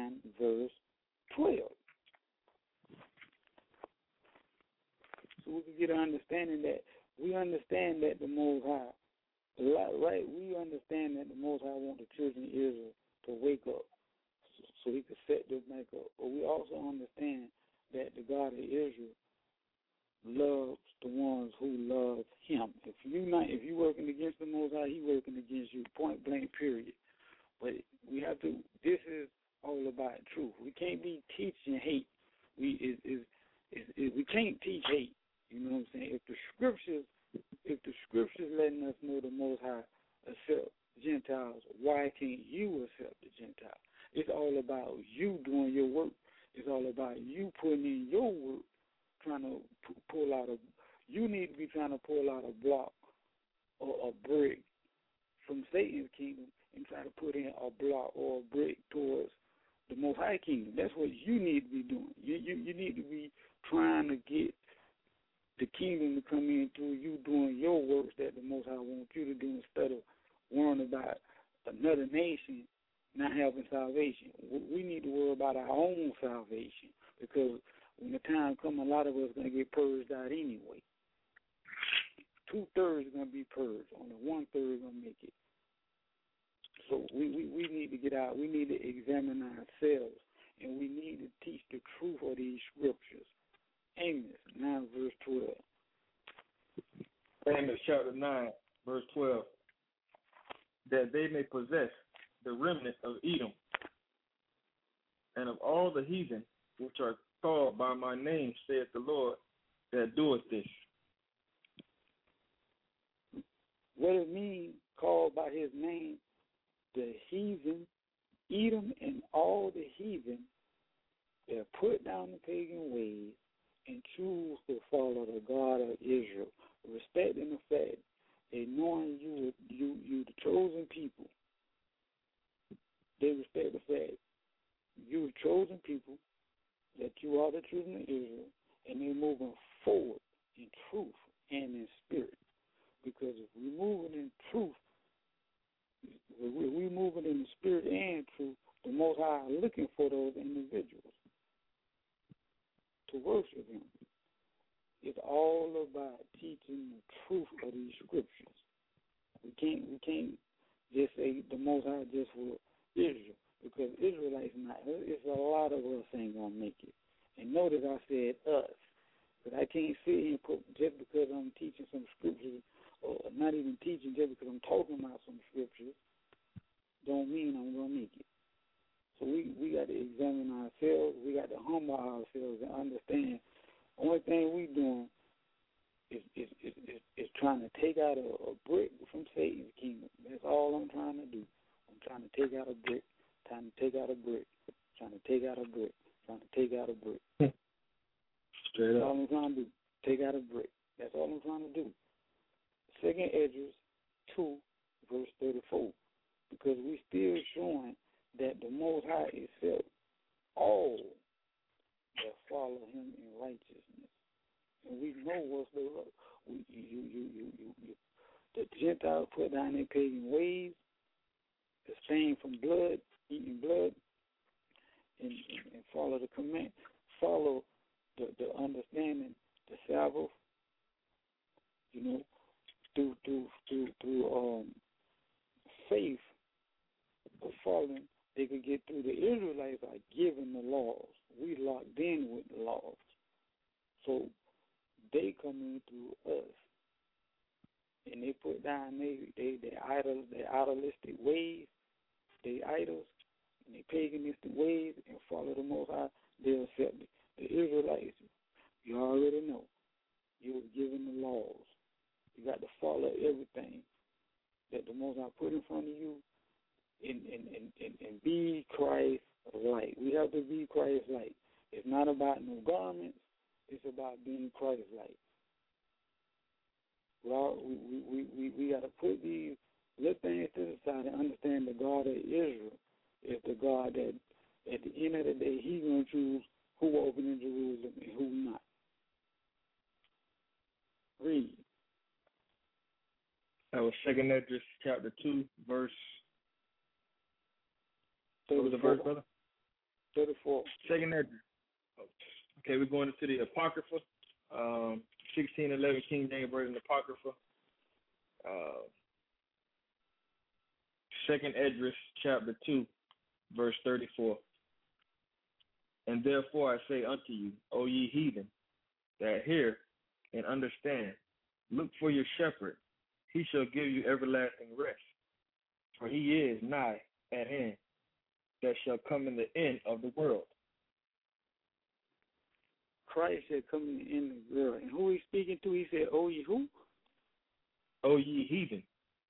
so he could set them back up. But we also understand that the God of Israel loves the ones who love him. If you not, if you working against the Most High, he working against you, point blank, period. But we have to, this is all about truth. We can't be teaching hate. We is is is we can't teach hate. You know what I'm saying? If the scriptures, if the scriptures letting us know the Most High accept Gentiles, why can't you accept the Gentiles? It's all about you doing your work. It's all about you putting in your work, trying to p- pull out a. You need to be trying to pull out a block or a brick from Satan's kingdom and try to put in a block or a brick towards the Most High kingdom. That's what you need to be doing. You you, you need to be trying to get the kingdom to come in through you doing your works that the Most High wants you to do instead of worrying about another nation not having salvation. We need to worry about our own salvation because when the time comes, a lot of us are going to get purged out anyway. Two-thirds are going to be purged. Only one-third is going to make it. So we, we, we need to get out. We need to examine ourselves, and we need to teach the truth of these scriptures. Amos nine, verse twelve. Amos chapter nine, verse twelve. That they may possess the remnant of Edom and of all the heathen which are called by my name, saith the Lord, that doeth this. What it means, called by his name, the heathen, Edom and all the heathen that put down the pagan ways and choose to follow the God of Israel, respecting the fact that knowing you, you, you the chosen people, they respect the fact you the chosen people, that you are the children of Israel, and they're moving forward in truth and in spirit. Because if we're moving in truth, if we're moving in the spirit and truth, the Most High are looking for those individuals to worship him. It's all about teaching the truth of these scriptures. We can't we can't just say the Most High just for Israel, because Israelites not. It's a lot of us ain't gonna make it. And notice I said us, but I can't sit here and put just because I'm teaching some scriptures, or not even teaching just because I'm talking about some scriptures, don't mean I'm gonna make it. So we we got to examine ourselves. We got to humble ourselves and understand. The only thing we doing is is, is, is, is trying to take out a, a brick from Satan's kingdom. That's all I'm trying to do. I'm trying to take out a brick, trying to take out a brick, trying to take out a brick, trying to take out a brick. Straight That's up. all I'm trying to do. Take out a brick. That's all I'm trying to do. Second Esdras two, verse thirty-four. Because we still showing that the Most High accepts all that follow him in righteousness. And we know what's the we, you, you, you, you, you, the Gentiles put down their pagan ways, abstain from blood, eating blood, and, and, and follow the command, follow the, the understanding, the Sabbath, you know, through through through through um faith of following. They could get through. The Israelites are given the laws. We locked in with the laws. So they come in through us. And they put down they they they idol their idolistic ways, they idols, and they paganistic ways and follow the Most High, they'll accept it. The Israelites, you already know, you were given the laws. You got to follow everything that the Most High put in front of you. And, and, and, and, and be Christ-like. We have to be Christ-like. It's not about no garments. It's about being Christ-like. Well, we we, we, we got to put these little things to the side and understand the God of Israel is the God that at the end of the day he's going to choose who will open in Jerusalem and who not. Read. That was Second Esdras chapter two, verse. What was the verse, brother? thirty-four. Second Esdras. Okay, we're going into the Apocrypha, um, sixteen eleven King James Version Apocrypha. Uh, Second Esdras chapter two, verse thirty-four. And therefore I say unto you, O ye heathen, that hear and understand, look for your shepherd, he shall give you everlasting rest. For he is nigh at hand, that shall come in the end of the world. Christ shall come in the end of the world. And who he's speaking to, he said, O ye who? O ye heathen.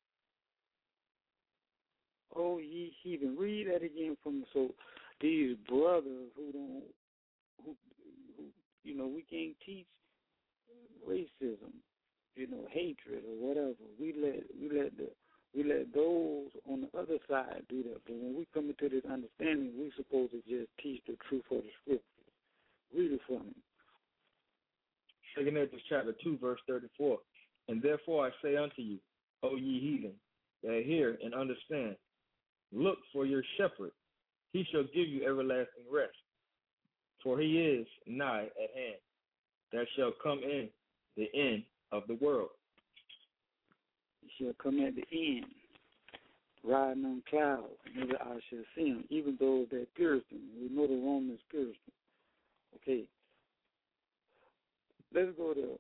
O ye heathen. Read that again from me. So these brothers who don't, who, who, you know, we can't teach racism, you know, hatred or whatever. We let we let the we let those on the other side do that. But when we come into this understanding, we're supposed to just teach the truth of the scriptures. Read it for me. Second Ezra chapter two, verse thirty-four. And therefore I say unto you, O ye heathen, that hear and understand, look for your shepherd, he shall give you everlasting rest. For he is nigh at hand, that shall come in the end of the world. He shall come at the end, riding on clouds, and every eye shall see him, even those that pierced him. We know the Romans pierced him. Okay. Let's go to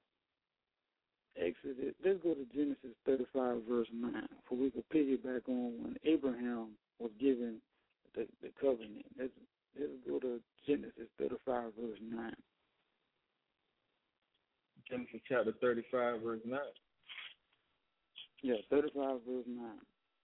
Exodus. Let's go to Genesis thirty-five, verse nine, for we could piggyback on when Abraham was given the, the covenant. Let's, let's go to Genesis thirty-five, verse nine. Genesis chapter thirty-five, verse nine. Yeah, thirty-five, verse nine.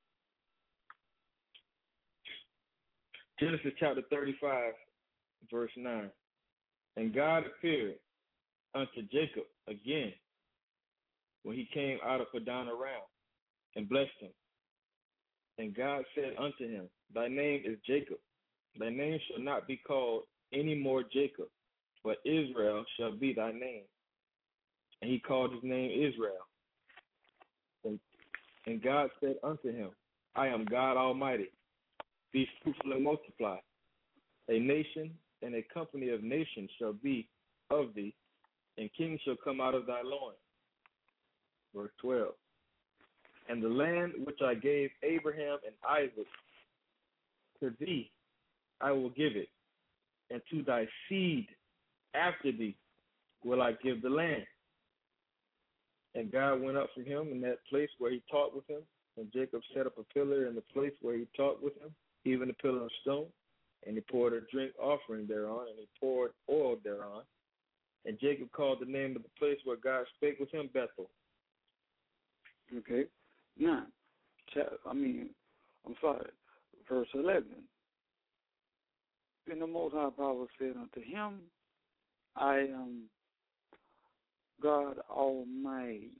Genesis chapter thirty-five, verse nine. And God appeared unto Jacob again when he came out of Padan Aram, and blessed him. And God said unto him, Thy name is Jacob. Thy name shall not be called any more Jacob, but Israel shall be thy name. And he called his name Israel. And, and God said unto him, I am God Almighty. Be fruitful and multiply. A nation and a company of nations shall be of thee, and kings shall come out of thy loins. Verse twelve. And the land which I gave Abraham and Isaac, to thee I will give it, and to thy seed after thee will I give the land. And God went up from him in that place where he talked with him, and Jacob set up a pillar in the place where he talked with him, even a pillar of stone, and he poured a drink offering thereon, and he poured oil thereon. And Jacob called the name of the place where God spake with him Bethel. Okay. Now, I mean, I'm sorry, verse eleven. Then the Most High Power said unto him, I am God Almighty.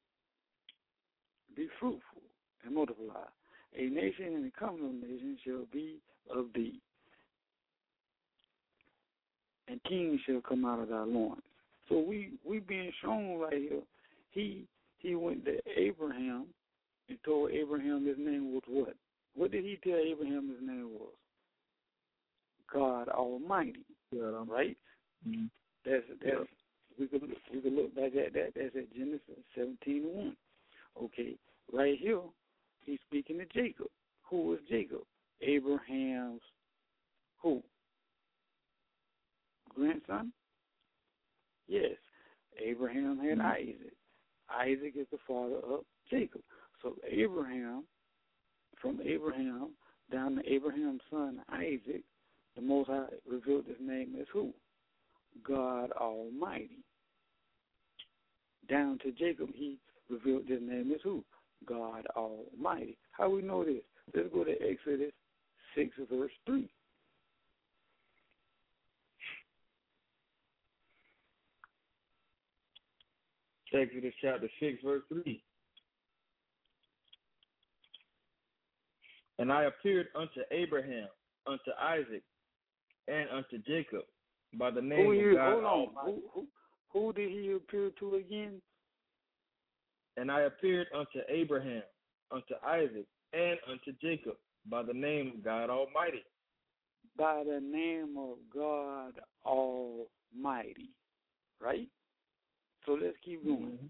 Be fruitful and multiply. A nation and a company of nations shall be of thee, and kings shall come out of thy loins. So we we being shown right here, he he went to Abraham and told Abraham his name was what? What did he tell Abraham his name was? God Almighty. Yeah, right? Mm-hmm. That's that's yeah. we could we could look back at that. That's at Genesis seventeen and one. Okay, right here he's speaking to Jacob. Who was Jacob? Abraham's who? Grandson? Yes. Abraham had mm-hmm. Isaac. Isaac is the father of Jacob. So Abraham, from Abraham down to Abraham's son Isaac, the Most High revealed his name as who? God Almighty. Down to Jacob, he revealed his name as who? God Almighty. How we know this? Let's go to Exodus six, verse three. Exodus chapter six, verse three. And I appeared unto Abraham, unto Isaac, and unto Jacob by the name who of God hold on. Almighty. Who, who, who did he appear to again? And I appeared unto Abraham, unto Isaac, and unto Jacob by the name of God Almighty. By the name of God Almighty, right? So let's keep going. Mm-hmm.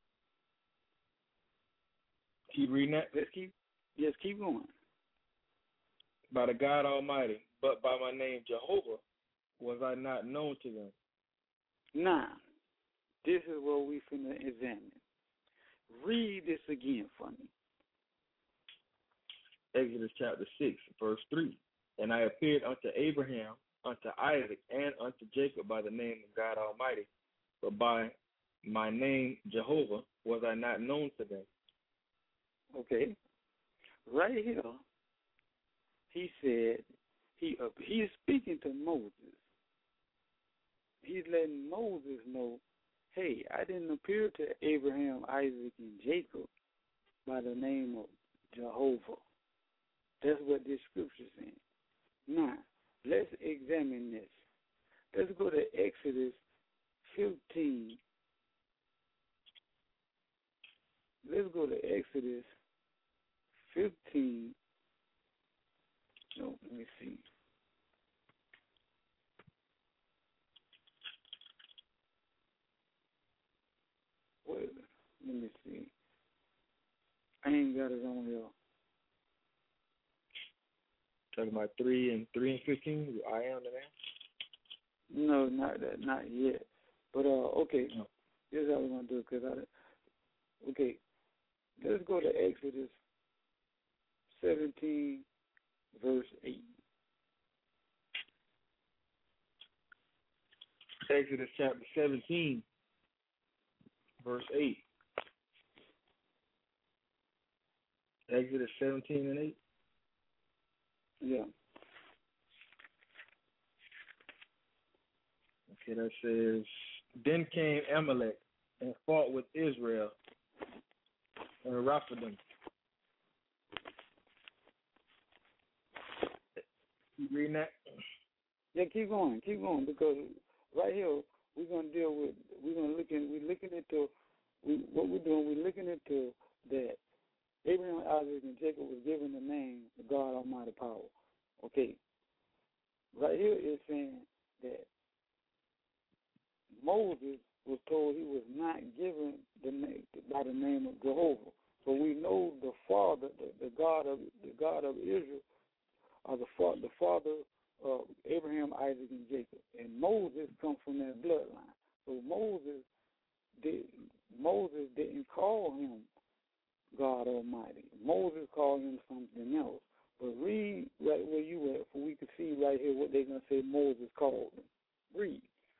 Keep reading that? Let's keep, yes, keep going. By the God Almighty, but by my name Jehovah, was I not known to them? Now, this is what we finna examine. Read this again for me. Exodus chapter six, verse three. And I appeared unto Abraham, unto Isaac, and unto Jacob by the name of God Almighty, but by my name Jehovah was I not known to them. Okay. Right here, he said, he uh, he is speaking to Moses. He's letting Moses know, hey, I didn't appear to Abraham, Isaac, and Jacob by the name of Jehovah. That's what this scripture is saying. Now, let's examine this. Let's go to Exodus fifteen. Let's go to Exodus fifteen. No, let me see. Well, let me see. I ain't got it on here. Talking about three and three and fifteen. I am the man. No, not that, not yet. But uh, okay, no. This is how we're gonna do it. Cause I, okay, let's go to Exodus seventeen, verse eight. Exodus chapter seventeen, verse eight. Exodus seventeen and eight. Yeah. Okay, that says, then came Amalek and fought with Israel and Rephidim. You reading that? Yeah, keep going, keep going, because right here we're gonna deal with, we're gonna look in, we're looking into, we, what we're doing, we're looking into that Abraham, Isaac, and Jacob was given the name of God Almighty Power. Okay. Right here it's saying that Moses was told he was not given the name by the name of Jehovah. So we know the Father, the, the God of the God of Israel, or the father, the father of Abraham, Isaac, and Jacob. And Moses comes from that bloodline. So Moses did Moses didn't call him God Almighty. Moses called him something else. But read right where you at, for we can see right here what they're going to say Moses called him. Read.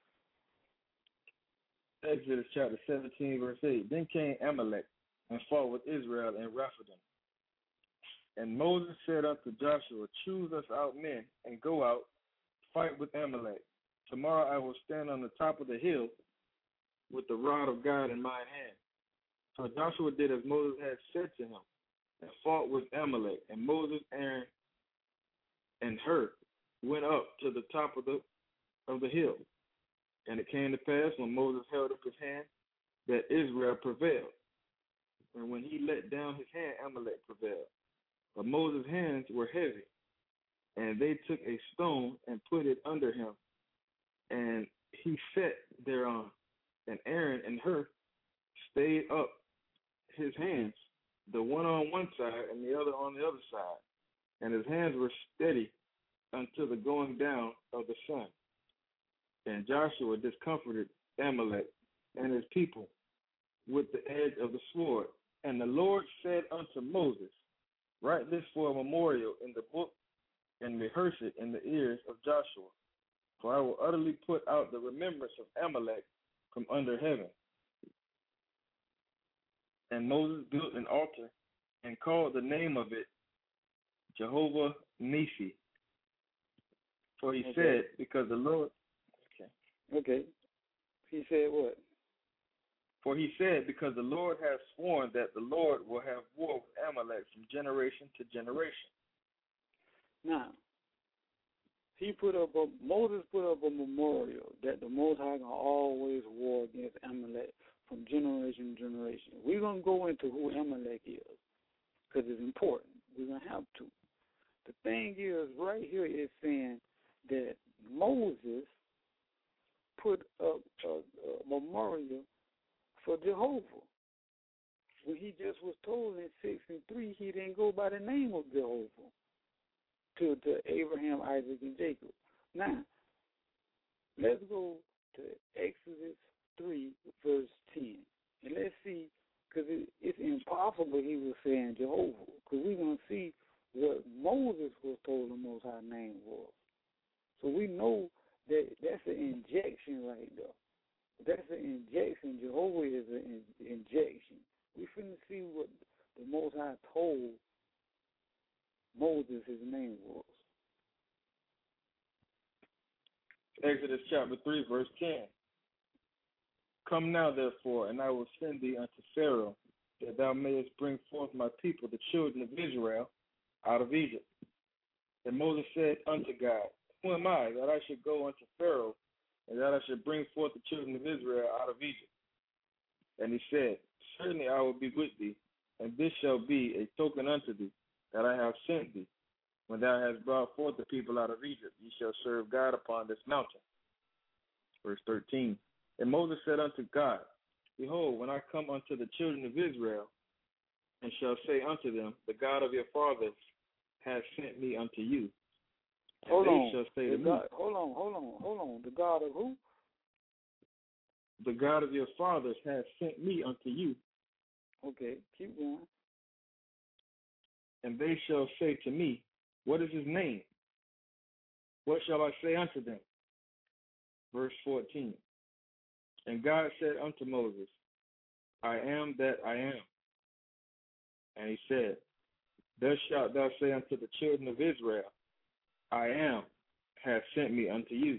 Exodus chapter seventeen, verse eight. Then came Amalek and fought with Israel and Rephidim. And Moses said unto Joshua, choose us out men and go out, fight with Amalek. Tomorrow I will stand on the top of the hill with the rod of God in mine hand. So Joshua did as Moses had said to him, and fought with Amalek. And Moses, Aaron, and Hur went up to the top of the of the hill. And it came to pass, when Moses held up his hand, that Israel prevailed. And when he let down his hand, Amalek prevailed. But Moses' hands were heavy, and they took a stone and put it under him, and he sat thereon. And Aaron and Hur stayed up his hands, the one on one side and the other on the other side. And his hands were steady until the going down of the sun. And Joshua discomforted Amalek and his people with the edge of the sword. And the Lord said unto Moses, write this for a memorial in the book and rehearse it in the ears of Joshua. For I will utterly put out the remembrance of Amalek from under heaven. And Moses built an altar and called the name of it Jehovah Nissi. For he okay. said, because the Lord... Okay. Okay. He said what? For he said, because the Lord has sworn that the Lord will have war with Amalek from generation to generation. Now, he put up a, Moses put up a memorial that the Most High gonna always war against Amalek from generation to generation. We're going to go into who Amalek is because it's important. We're going to have to. The thing is, right here it's saying that Moses put up a, a memorial for Jehovah. When he just was told in six and three, he didn't go by the name of Jehovah to, to Abraham, Isaac, and Jacob. Now, let's go to Exodus three, verse ten. And let's see, because it, it's impossible he was saying Jehovah, because we're going to see what Moses was told the Most High name was. So we know that that's an injection right there. That's an injection. Jehovah is an in, injection. We finna see what the Most High told Moses his name was. Exodus chapter three, verse ten. Come now, therefore, and I will send thee unto Pharaoh, that thou mayest bring forth my people, the children of Israel, out of Egypt. And Moses said unto God, Who am I, that I should go unto Pharaoh, and that I should bring forth the children of Israel out of Egypt? And he said, Certainly I will be with thee, and this shall be a token unto thee, that I have sent thee. When thou hast brought forth the people out of Egypt, ye shall serve God upon this mountain. Verse thirteen. And Moses said unto God, Behold, when I come unto the children of Israel, and shall say unto them, The God of your fathers has sent me unto you. And hold they on. shall say the to God, me, hold on, hold on, hold on. The God of who? The God of your fathers has sent me unto you. Okay, keep going. And they shall say to me, What is his name? What shall I say unto them? Verse fourteen. And God said unto Moses, I am that I am. And he said, Thus shalt thou say unto the children of Israel, I am hath sent me unto you.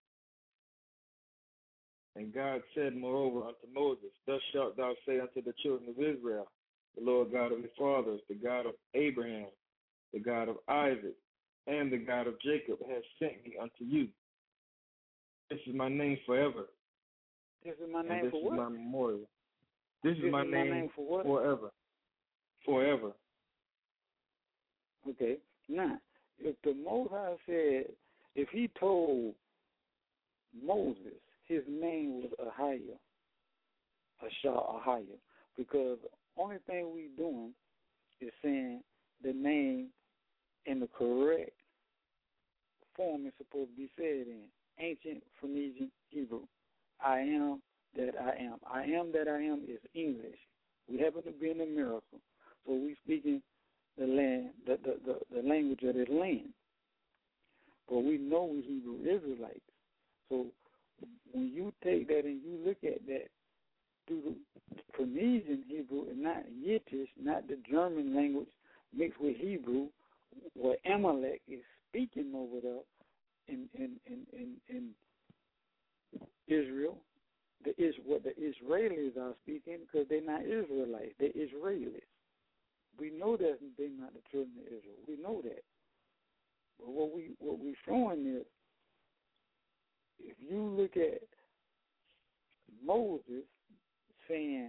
And God said moreover unto Moses, Thus shalt thou say unto the children of Israel, The Lord God of your fathers, the God of Abraham, the God of Isaac, and the God of Jacob has sent me unto you. This is my name forever. This is my and name this for is what? my memorial. This, this is my, is name, my name for what? Forever. Forever. Okay. Now, if the Most High said, if he told Moses his name was Ahiah, Ashar Ahiah, because the only thing we doing is saying the name in the correct form it's supposed to be said in, ancient Phoenician Hebrew. I am that I am. I am that I am is English. We happen to be in America, so we speaking the land, the, the, the, the language of this land. But we know we Hebrew Israelites. So when you take that and you look at that through the Phoenician Hebrew and not Yiddish, not the German language mixed with Hebrew, what Amalek is speaking over there in in in in, in Israel, the is what the Israelis are speaking, because they're not Israelites, they're Israelis. We know that they're not the children of Israel. We know that. But what we what we're showing is, if you look at Moses saying,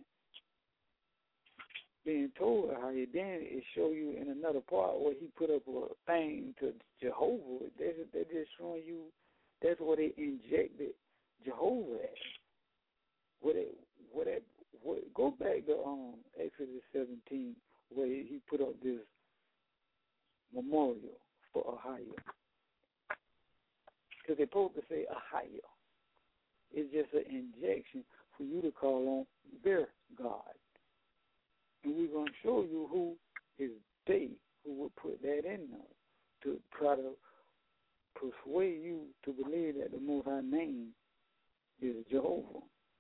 being told how he then it show you in another part where he put up a thing to Jehovah. They're, they're just showing you that's what they injected Jehovah at. What it, what it, what, go back to um, Exodus seventeen where he put up this memorial for Ahiah. Because they're supposed to say Ahiah. It's just an injection for you to call on their God. And we're going to show you who is they who would put that in there to try to persuade you to believe that the Most High name is Jehovah.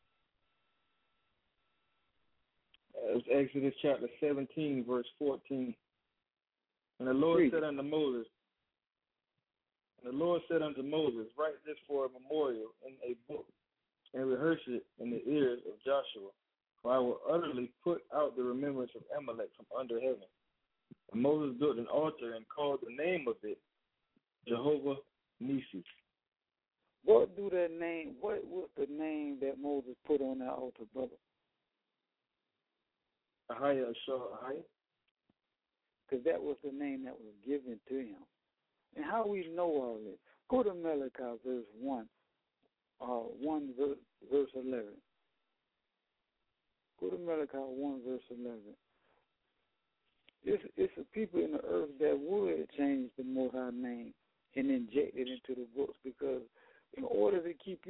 It's Exodus chapter seventeen, verse fourteen. And the Lord Read. said unto Moses, and the Lord said unto Moses, Write this for a memorial in a book, and rehearse it in the ears of Joshua. For I will utterly put out the remembrance of Amalek from under heaven. And Moses built an altar and called the name of it Jehovah Nissi. What do that name? What was the name that Moses put on that altar, brother? Ahiah, Ashar, Ahiah. Because that was the name that was given to him. And how we know all this? Go to Malachi verse one, uh, one verse, verse eleven. Go to Malachi one verse eleven. It's it's the people in the earth that would change the Most High name and inject it into the books, because in order to keep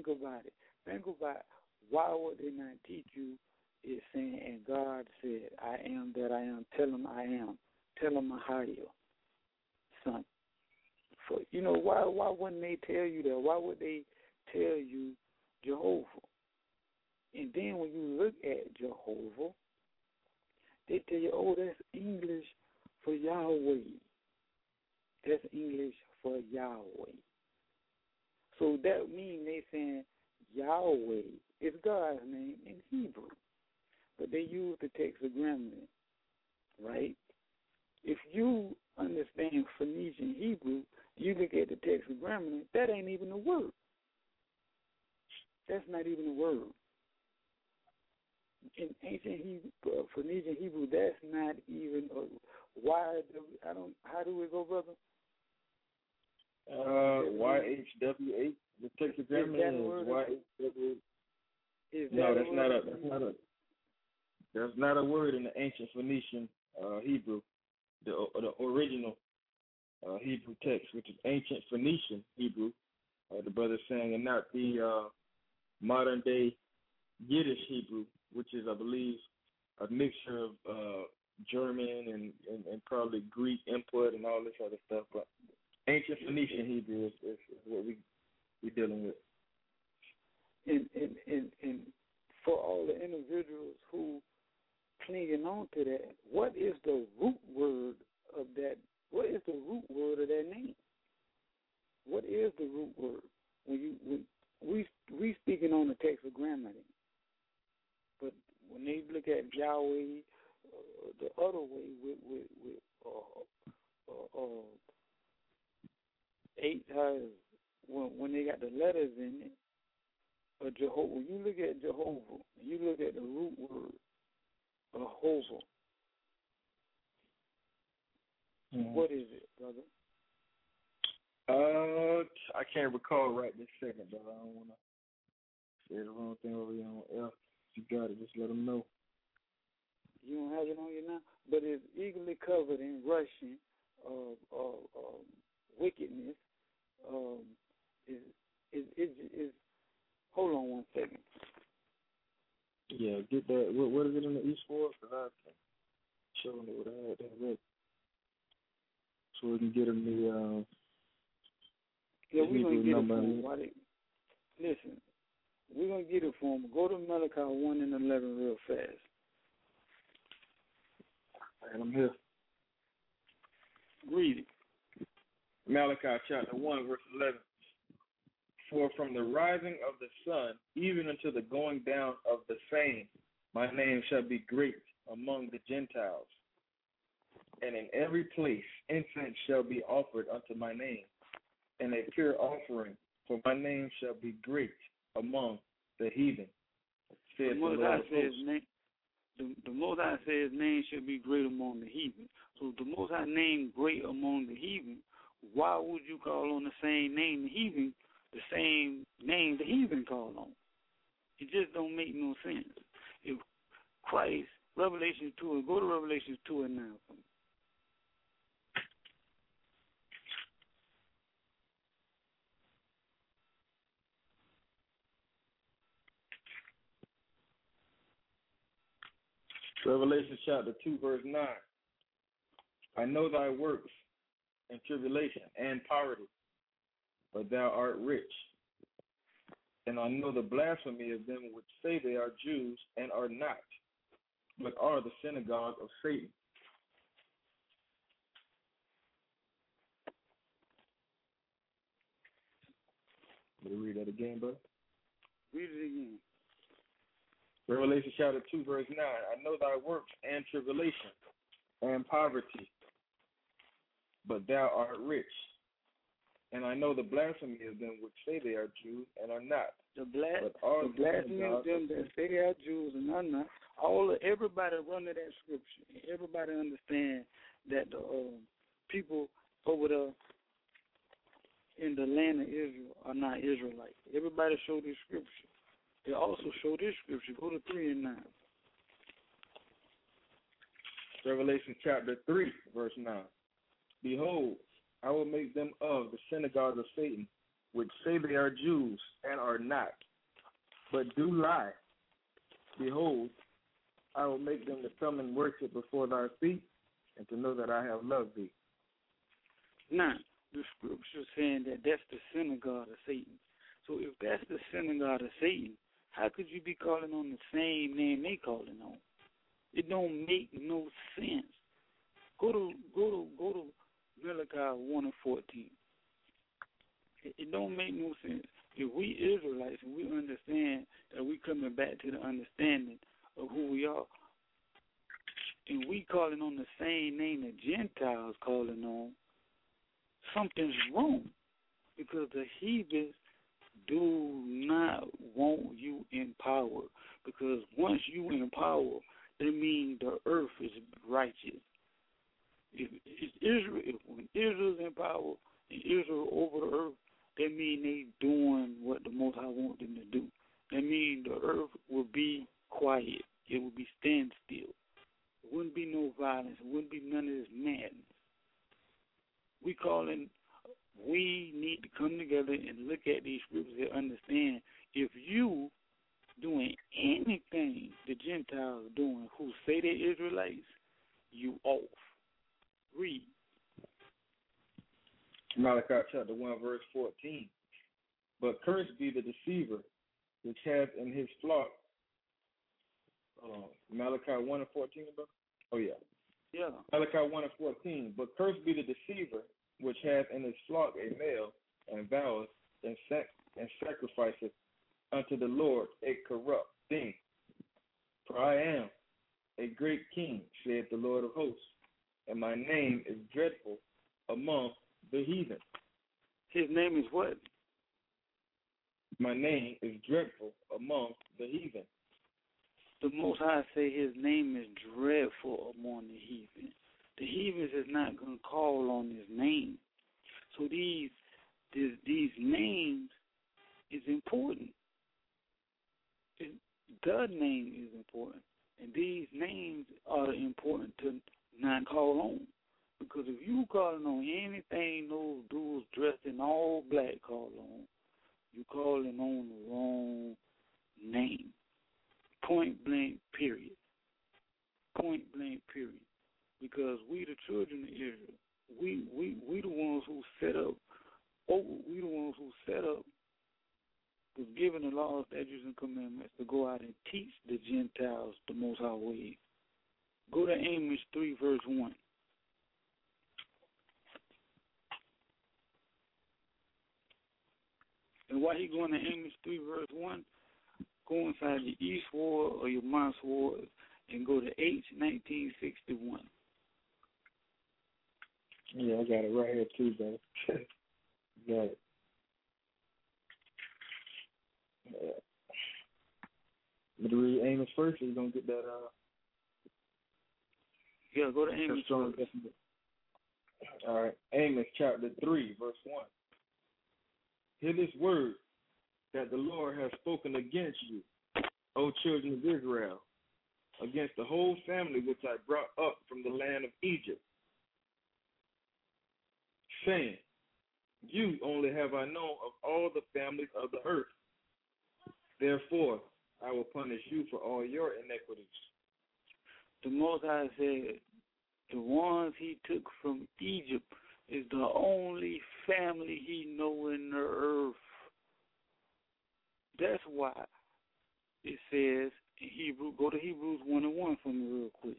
about it. Think about why would they not teach you is saying, and God said, I am that I am. Tell them I am. Tell them I hire you, son. For, you know, why why wouldn't they tell you that? Why would they tell you Jehovah? And then when you look at Jehovah, they tell you, oh, that's English for Yahweh. That's English for Yahweh. So that means they saying Yahweh is God's name in Hebrew. But they use the tetragrammaton, right? If you understand Phoenician Hebrew, you look at the tetragrammaton, that ain't even a word. That's not even a word. In ancient Hebrew, uh, Phoenician Hebrew, that's not even a why. I don't. How do we go, brother? Uh, Y H W H. The tetragrammaton is Y H W H. No, that's not a. That's not a. That's not a word in the ancient Phoenician uh, Hebrew, the the original uh, Hebrew text, which is ancient Phoenician Hebrew. Uh, the brother's saying, and not the uh, modern day Yiddish Hebrew, which is, I believe, a mixture of uh, German and, and, and probably Greek input and all this other stuff. But ancient Phoenician Hebrew is, is, is what we we're dealing with. And, and and and for all the individuals who clinging on to that, what is the root word of that? What is the root word of that name? What is the root word? When you when we we speaking on the tetragrammaton, but when they look at Yahweh uh, the other way with with, with uh, uh, uh, eight times when when they got the letters in it, uh, Jehovah. When you look at Jehovah, you look at the root word Jehovah. Mm-hmm. What is it, brother? Uh, I can't recall right this second, but I don't want to say the wrong thing over here on F. If you got it, just let them know. You don't have it on you now, but it's eagerly covered in Russian of uh, uh, uh, wickedness. Um, is is is hold on one second. Yeah, get that. What, what is it in the East for? Because I can show them what I had that ready, so we can get them the. Uh, yeah, we're gonna get it for them. Why they, listen, we're gonna get it for them. Go to Malachi one and eleven real fast. And I'm here. Read it. Malachi chapter one, verse eleven. For from the rising of the sun, even unto the going down of the same, my name shall be great among the Gentiles. And in every place incense shall be offered unto my name, and a pure offering, for my name shall be great among the heathen. The Most High says, name, the, the Most High says name shall be great among the heathen. So the Most High name great among the heathen. Why would you call on the same name the heathen, the same name the heathen call on? It just don't make no sense. If Christ, Revelation two, go to Revelation two and nine for me. Revelation chapter two, verse nine. I know thy works and tribulation and poverty, but thou art rich. And I know the blasphemy of them which say they are Jews and are not, but are the synagogue of Satan. Let me read that again, brother. Read it again. Revelation chapter two, verse nine. I know thy works and tribulation and poverty, but thou art rich. And I know the blasphemy of them which say they are Jews and are not. The, bla- the blasphemy of them that say they are Jews and are not. All of, everybody run to that scripture. Everybody understand that the uh, people over there in the land of Israel are not Israelites. Everybody show this scripture. They also show this scripture. Go to three and nine. Revelation chapter three, verse nine. Behold, I will make them of the synagogue of Satan, which say they are Jews and are not, but do lie. Behold, I will make them to come and worship before thy feet, and to know that I have loved thee. Now, the scripture saying that that's the synagogue of Satan. So if that's the synagogue of Satan, how could you be calling on the same name they calling on? It don't make no sense. Go to go to go to Malachi one and fourteen. It, it don't make no sense. If we Israelites and we understand that we coming back to the understanding of who we are, and we calling on the same name that Gentiles calling on, something's wrong, because the heathens do not want you in power, because once you in power, that means the earth is righteous. If, if Israel, if when Israel's in power and Israel over the earth, that means they doing what the Most High want them to do. That means the earth will be quiet. It will be standstill. It wouldn't be no violence. It wouldn't be none of this madness. We calling, we need to come together and look at these scriptures and understand if you doing anything the Gentiles are doing who say they're Israelites, you off. Read. Malachi chapter one, verse fourteen. But cursed be the deceiver which hath in his flock. Uh, Malachi one and fourteen, brother? Oh, yeah. Yeah. Malachi one and fourteen. But cursed be the deceiver which hath in his flock a male, and vows and, sac- and sacrificeth unto the Lord a corrupt thing. For I am a great king, saith the Lord of hosts, and my name is dreadful among the heathen. His name is what? My name is dreadful among the heathen. The Most High say his name is dreadful among the heathen. The heathens is not going to call on his name. So these, these, these names is important. It, the name is important. And these names are important to not call on. Because if you calling on anything those dudes dressed in all black call on, you calling on the wrong name. Point blank, period. Point blank, period. Because we the children of Israel, we we we the ones who set up, oh, we the ones who set up, was given the laws, statutes, and commandments to go out and teach the Gentiles the Most High ways. Go to Amos three, verse one. And while he going to Amos three, verse one, go inside your East Ward or your Moss Ward and go to H nineteen sixty-one. Yeah, I got it right here too, brother. Got it. Yeah. But to read Amos first, or you gonna get that? Uh, yeah, go to Amos first. All right, Amos chapter three, verse one. Hear this word that the Lord has spoken against you, O children of Israel, against the whole family which I brought up from the land of Egypt, saying, you only have I known of all the families of the earth. Therefore, I will punish you for all your iniquities. The Most High said, the ones he took from Egypt is the only family he know in the earth. That's why it says in Hebrew, go to Hebrews one and one for me real quick.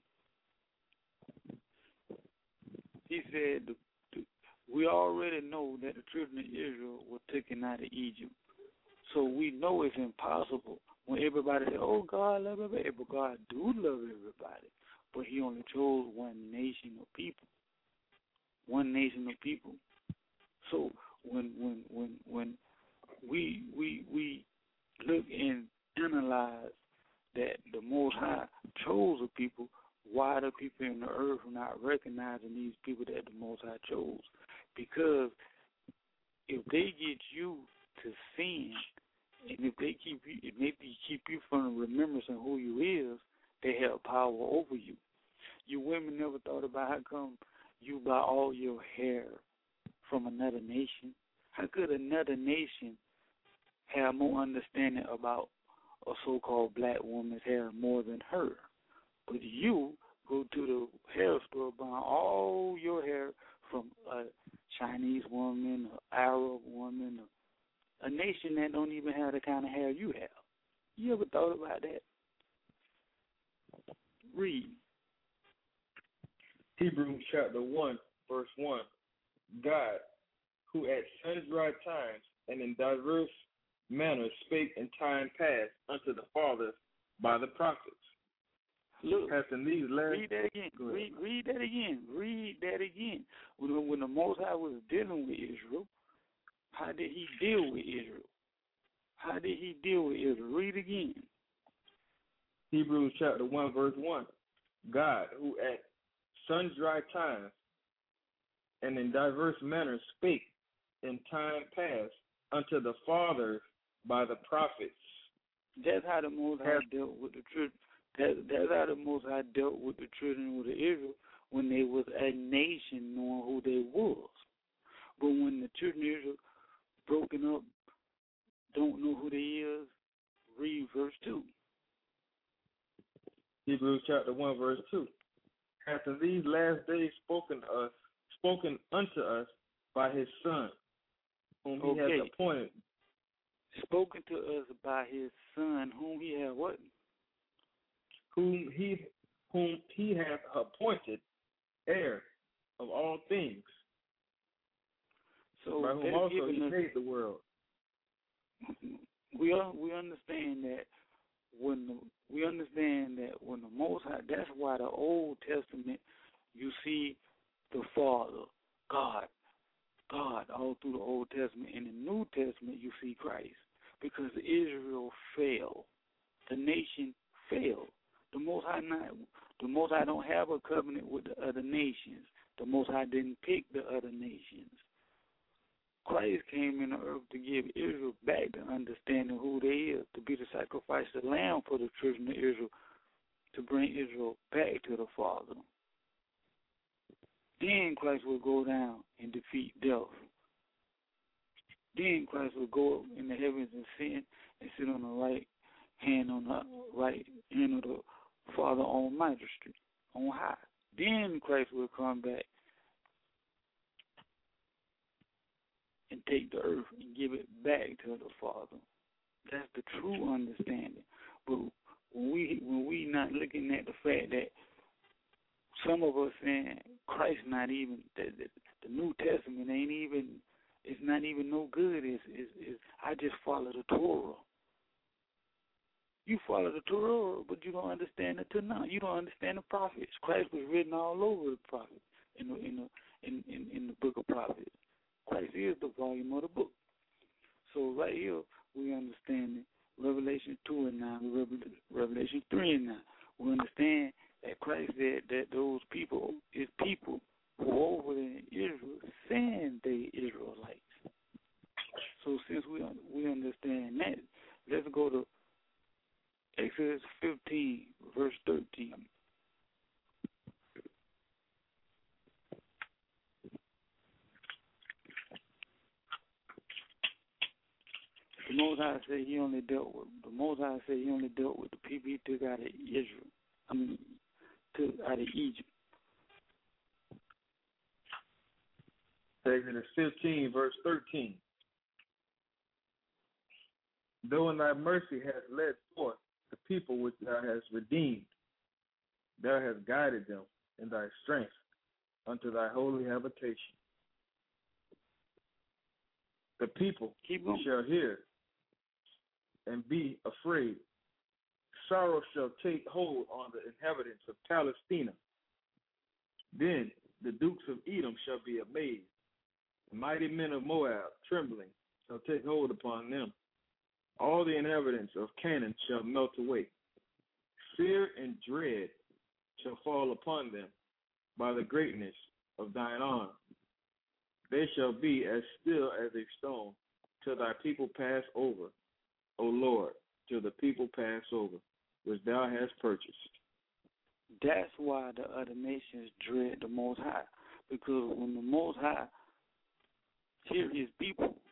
He said, the, the, we already know that the children of Israel were taken out of Egypt. So we know it's impossible when everybody says, oh, God love everybody. But God do love everybody. But he only chose one nation of people. One nation of people. So when when when when we we we look and analyze that the Most High chose a people, why the people in the earth are not recognizing these people that the Most High chose? Because if they get you to sin, and if they keep you, if they keep you from remembering who you is, they have power over you. You women never thought about how come you buy all your hair from another nation. How could another nation have more understanding about a so-called black woman's hair more than her? But you go to the hair store, buy all your hair from a Chinese woman, an Arab woman, a nation that don't even have the kind of hair you have. You ever thought about that? Read. Hebrews chapter one, verse one. God, who at sundry times and in diverse manners spake in time past unto the fathers by the prophets. Look, Has in these last... read that again. Read, read that again. Read that again. When, when the Most High was dealing with Israel, how did he deal with Israel? How did he deal with Israel? Read again. Hebrews chapter one, verse one. God, who at sundry times and in diverse manners spake in time past unto the fathers by the prophets. That's how the Most High dealt with the children. That, that's how the Most High dealt with the children of Israel when they was a nation knowing who they was. But when the children of Israel broken up, don't know who they is, read verse two. Hebrews chapter one, verse two. Hath in these last days spoken to us, spoken unto us by his Son, whom he okay. hath appointed. Spoken to us by his Son, whom he hath what? Whom he whom he hath appointed heir of all things. So by whom also he us, made the world. We are, we understand that when the, we understand that when the Most High, that's why the Old Testament you see the Father, God, God all through the Old Testament. In the New Testament you see Christ, because Israel fell, the nation fell. The Most High not, the Most High don't have a covenant with the other nations. The Most High didn't pick the other nations. Christ came in the earth to give Israel back to understanding who they is, to be the sacrifice, the lamb for the children of Israel, to bring Israel back to the Father. Then Christ will go down and defeat death. Then Christ will go up in the heavens and sin and sit on the right hand on the right hand of the Father on majesty, on high. Then Christ will come back and take the earth and give it back to the Father. That's the true understanding. But when we when we not looking at the fact that some of us saying Christ not even the, the, the New Testament ain't even, it's not even no good. It's, it's, it's I just follow the Torah. You follow the Torah, but you don't understand the Tanakh. You don't understand the prophets. Christ was written all over the prophets in the in the in, in, in the book of prophets. Christ is the volume of the book. So right here we understand Revelation two and nine, Revelation three and nine. We understand that Christ said that those people is people who are over in Israel saying they Israelites. So since we we understand that, let's go to Exodus fifteen, verse thirteen. The Most High said he only dealt with the Most High said he only dealt with the people he took out of Israel. I mean, took out of Egypt. Exodus fifteen, verse thirteen. Though in thy mercy hast led forth the people which thou hast redeemed, thou hast guided them in thy strength unto thy holy habitation. The people shall hear and be afraid. Sorrow shall take hold on the inhabitants of Palestina. Then the dukes of Edom shall be amazed. The mighty men of Moab, trembling, shall take hold upon them. All the inhabitants of Canaan shall melt away. Fear and dread shall fall upon them by the greatness of thine arm. They shall be as still as a stone till thy people pass over, O Lord, till the people pass over, which thou hast purchased. That's why the other nations dread the Most High, because when the Most High hear his people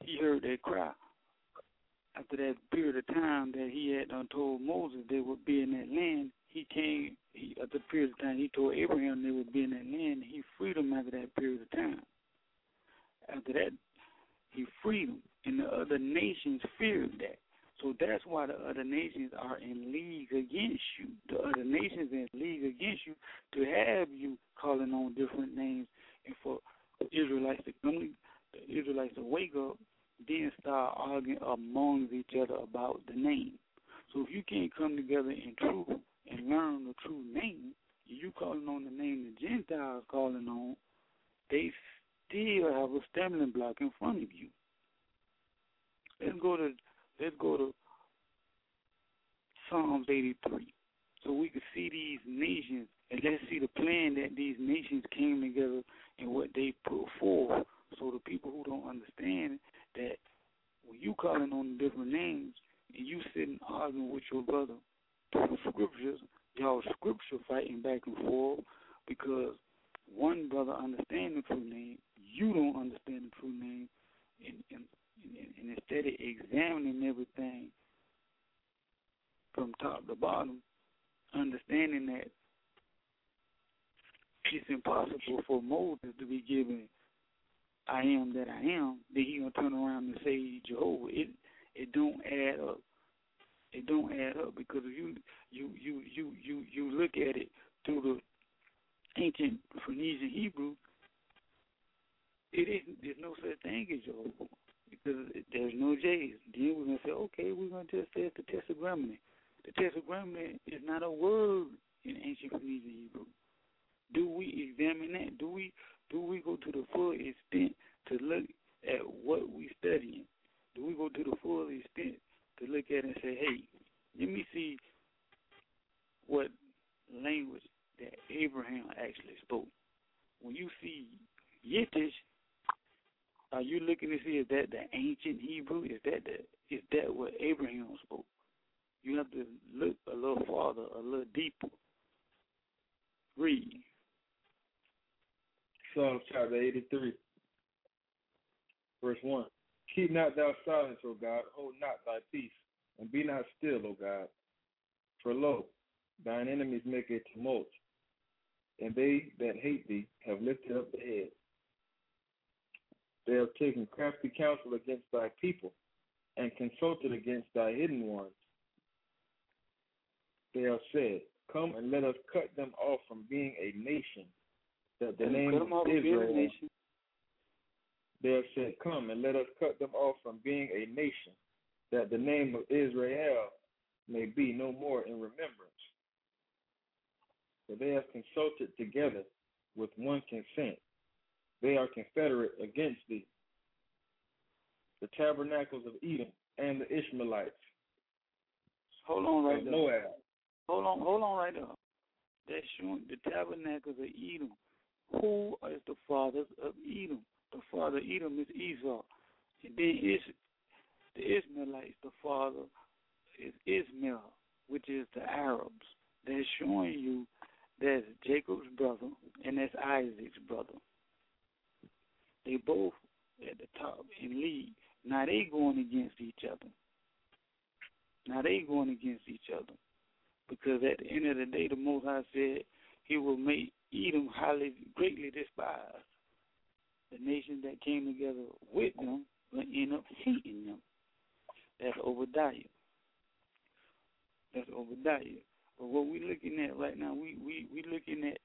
he heard that cry. After that period of time that he had done told Moses they would be in that land, he came, he, after the period of time he told Abraham they would be in that land, he freed them after that period of time. After that, he freed them, and the other nations feared that. So that's why the other nations are in league against you. The other nations are in league against you to have you calling on different names, and for Israelites to come, the Israelites to wake up, then start arguing among each other about the name. So if you can't come together in truth and learn the true name, you calling on the name the Gentiles calling on, they still have a stumbling block in front of you. Let's go to let's go to Psalms eighty-three, so we can see these nations, and let's see the plan that these nations came together and what they put forth. So the people who don't understand that when you calling on different names and you sitting arguing with your brother through the scriptures, y'all scripture fighting back and forth because one brother understands the true name, you don't understand the true name, and, and, and, and instead of examining everything from top to bottom, understanding that it's impossible for Moses to be given I am that I am, then he gonna turn around and say Jehovah. It it don't add up. It don't add up because if you you you you you you look at it through the ancient Phoenician Hebrew, it isn't. There's no such thing as Jehovah because there's no J's. Then we're gonna say, okay, we're gonna just say it's the Tetragrammaton. The Tetragrammaton is not a word in ancient Phoenician Hebrew. Do we examine that? Do we do we go to the full extent to look at what we studying? Do we go to the full extent to look at it and say, hey, let me see what language that Abraham actually spoke? When you see Yiddish, are you looking to see is that the ancient Hebrew? Is that the, is that what Abraham spoke? You have to look a little farther, a little deeper. Read. Psalms chapter eighty-three, verse one. Keep not thou silence, O God, hold not thy peace, and be not still, O God. For lo, thine enemies make a tumult, and they that hate thee have lifted up the head. They have taken crafty counsel against thy people, and consulted against thy hidden ones. They have said, come and let us cut them off from being a nation, that the name of Israel. They have said, come and let us cut them off from being a nation, that the name of Israel may be no more in remembrance. For they have consulted together with one consent. They are confederate against thee. The tabernacles of Edom and the Ishmaelites. Hold on right there. Moab. Hold on, hold on right there. That's showing the tabernacles of Edom. Who is the fathers of Edom? The father of Edom is Esau. And then is the Ishmaelites, the father is Ishmael, which is the Arabs. They're showing you that's Jacob's brother and that's Isaac's brother. They both at the top in league. Now they going against each other. Now they going against each other. Because at the end of the day, the Most High said he will make Edom highly, greatly despised. The nations that came together with them will end up hating them. That's Obadiah. That's Obadiah. But what we're looking at right now, we we we looking at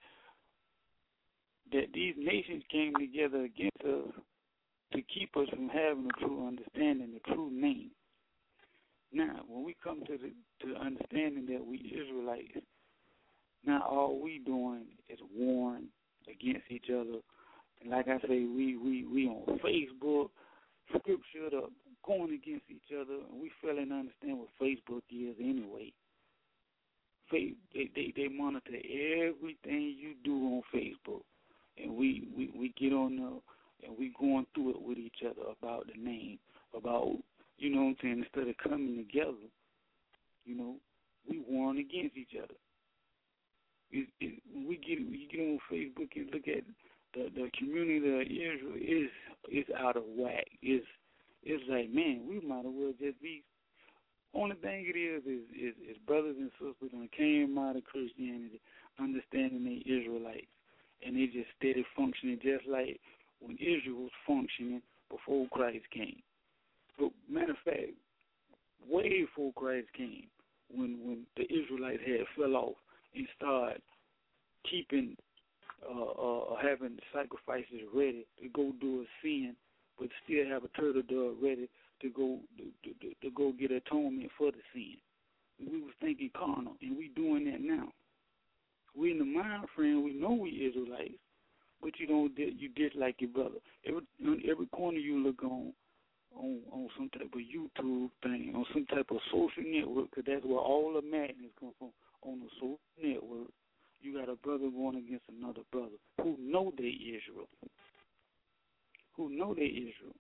that these nations came together against us to keep us from having a true understanding, the true name. Now, when we come to the to the understanding that we Israelites, now all we doing is warring against each other. And like I say, we, we, we on Facebook, scripture, the, going against each other, and we failing to understand what Facebook is anyway. They, they, they monitor everything you do on Facebook. And we, we, we get on there and we going through it with each other about the name, about, you know what I'm saying, instead of coming together, you know, we warring against each other. It, it, we get we get on Facebook and look at the, the community of Israel is is out of whack. Is it's like, man, we might as well just be. Only thing it is is, is, is brothers and sisters that came out of Christianity understanding they Israelites, and they just steady functioning just like when Israel was functioning before Christ came. But matter of fact, way before Christ came, when when the Israelites had fell off and started keeping, uh, uh, having sacrifices ready to go do a sin, but still have a turtle dove ready to go to, to, to go get atonement for the sin. We was thinking carnal, and we doing that now. We in the mind frame, we know we Israelites, but you don't you dislike your brother. Every every corner you look on, on on some type of YouTube thing, on some type of social network, because that's where all the madness comes from. On the social network, you got a brother going against another brother who know they Israel, who know they Israel.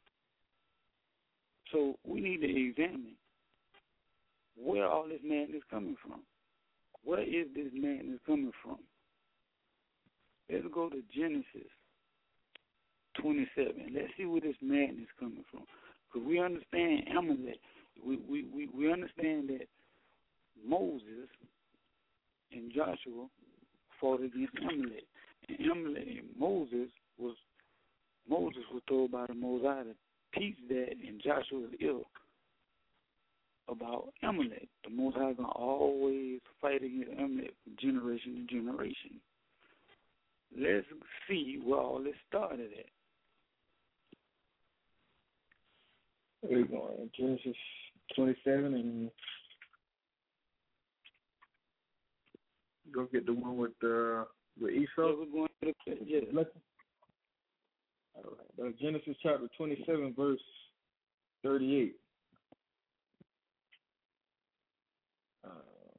So we need to examine where all this madness coming from. Where is this madness coming from? Let's go to Genesis twenty-seven. Let's see where this madness coming from. Because we understand Amalek. We, we, we, we understand that Moses and Joshua fought against Amalek. And Amalek and Moses was Moses was told by the Mosai to teach that, and Joshua was ill about Amalek. The Most High gonna always fight against Amalek from generation to generation. Let's see where all this started at. We're going Genesis twenty-seven, and go get the one with uh, with Esau. Yeah, we're going to the yeah. Let's, all right. Uh, Genesis chapter twenty-seven, verse thirty-eight. Uh,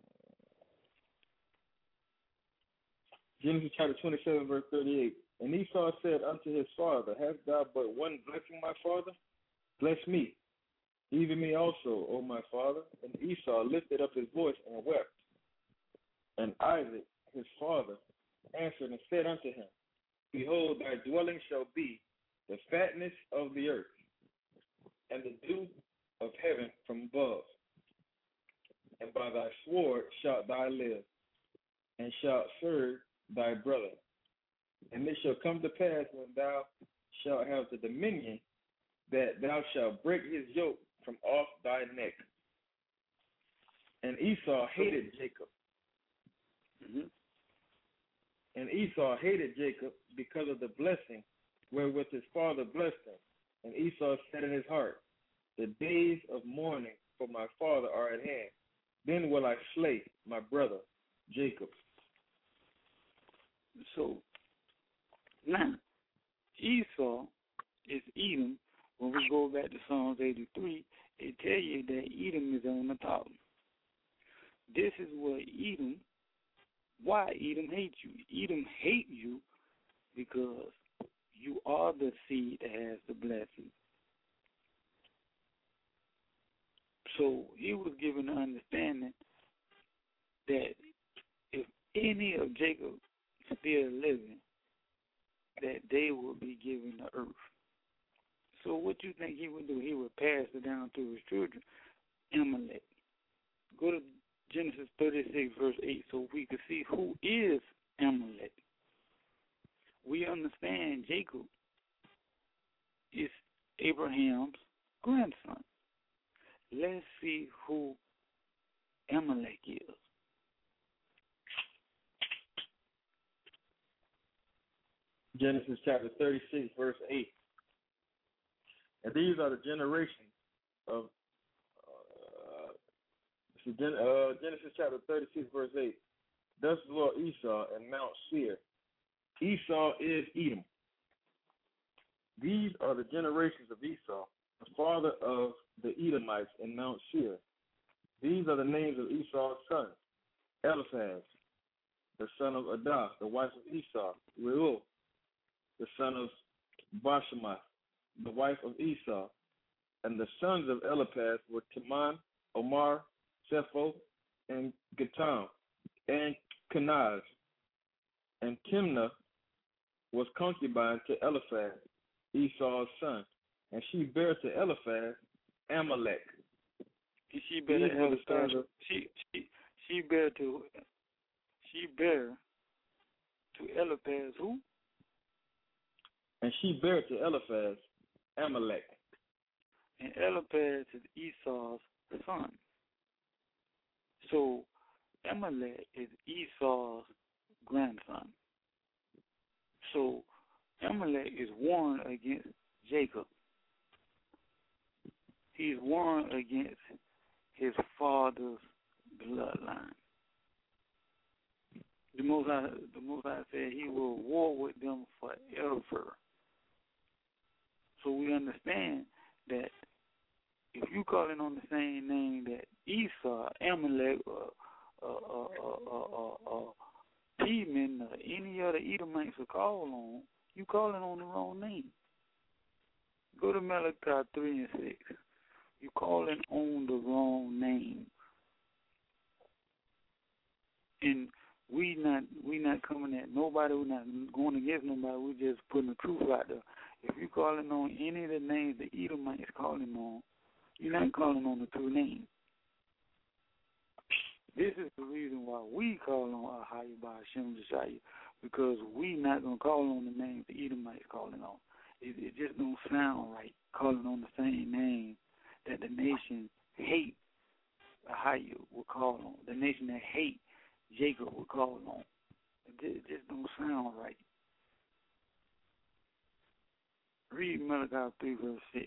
Genesis chapter twenty-seven, verse thirty-eight. And Esau said unto his father, Hast thou but one blessing, my father? Bless me, even me also, O my father. And Esau lifted up his voice and wept. And Isaac, his father, answered and said unto him, Behold, thy dwelling shall be the fatness of the earth, and the dew of heaven from above. And by thy sword shalt thou live, and shalt serve thy brother. And it shall come to pass, when thou shalt have the dominion, that thou shalt break his yoke from off thy neck. And Esau hated Jacob. Mm-hmm. And Esau hated Jacob because of the blessing wherewith his father blessed him. And Esau said in his heart, The days of mourning for my father are at hand. Then will I slay my brother Jacob. So now Esau is Edom. When we go back to Psalms eighty-three, it tell you that Edom is on the top. This is what Edom, why Edom hates you. Edom hate you because you are the seed that has the blessing. So he was given the understanding that if any of Jacob still living, that they will be given the earth. So what you think he would do? He would pass it down to his children. Amalek. Go to Genesis thirty-six, verse eight, so we can see who is Amalek. We understand Jacob is Abraham's grandson. Let's see who Amalek is. Genesis chapter thirty-six, verse eight. And these are the generations of uh, uh, Genesis chapter thirty-six, verse eight. Thus dwelt Esau in Mount Seir. Esau is Edom. These are the generations of Esau, the father of the Edomites in Mount Seir. These are the names of Esau's sons: Eliphaz, the son of Adah, the wife of Esau; Reuel, the son of Bashemath, the wife of Esau. And the sons of Eliphaz were Teman, Omar, Sepho, and Gatam, and Kenaz. And Timnah was concubine to Eliphaz, Esau's son. And she bare to Eliphaz Amalek. And she bare to Eliphaz. She she she bare to she bare to Eliphaz who? And she bare to Eliphaz Amalek. And Eliphaz is Esau's son. So Amalek is Esau's grandson. So Amalek is warned against Jacob. He's warned against his father's bloodline. The Most High, the Most High said he will war with them forever. So we understand that if you calling on the same name that Esau, Amalek, or uh, uh, uh, uh, uh, uh, Teman, or any other Edomites are called on, you calling on the wrong name. Go to Malachi three and six. You calling on the wrong name. And we not we not coming at nobody, we're not going against nobody, we just putting the truth out there. If you calling on any of the names the Edomites calling on, you're not calling on the true name. This is the reason why we call on Ahaya by Hashem Josiah, because we not going to call on the name the Edomites calling on. It, it just don't sound right calling on the same name that the nation hate Ahaya will call on. The nation that hate Jacob will call on. It, it just don't sound right. Read Malachi three, verse six.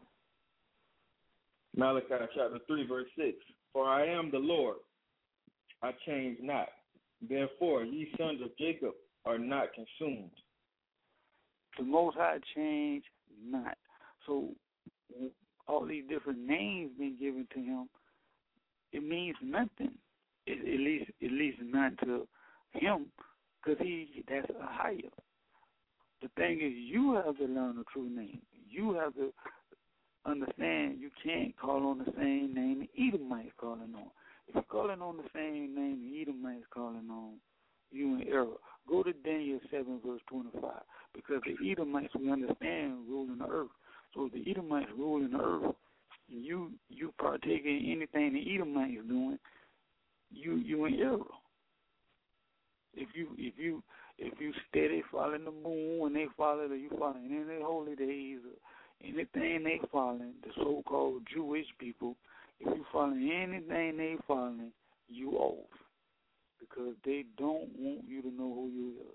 Malachi chapter three, verse six. For I am the Lord, I change not. Therefore, ye sons of Jacob are not consumed. The Most High change not. So all these different names being given to him, it means nothing. It, at least, at least not to him, because he that's a higher. The thing is, you have to learn the true name. You have to understand you can't call on the same name the Edomites calling on. If you're calling on the same name the Edomites calling on, you in error. Go to Daniel seven, verse twenty-five, because the Edomites, we understand, rule in the earth. So if the Edomites rule in the earth, you you partake in anything the Edomites is doing, you you in error. If you if you if you steady following the moon when they follow it, or you following any of their holy days, or anything they following, the so-called Jewish people, if you following anything they following, you off, because they don't want you to know who you is.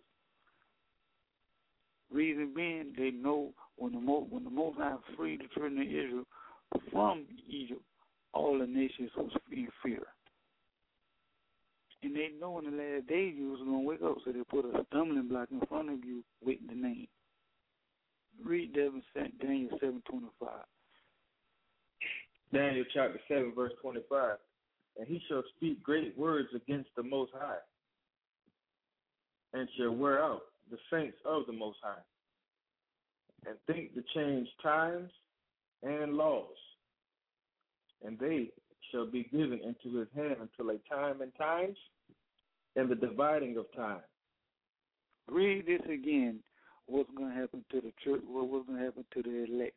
Reason being, they know when the Most when the Most High freed the children of Israel from Egypt, all the nations was in fear. And they know in the last days you was going to wake up, so they put a stumbling block in front of you with the name. Read Daniel seven twenty-five. Daniel chapter seven, verse twenty-five. And he shall speak great words against the Most High, and shall wear out the saints of the Most High, and think to change times and laws, and they shall be given into his hand until a time and times and the dividing of time. Read this again. What's going to happen to the church? What's going to happen to the elect?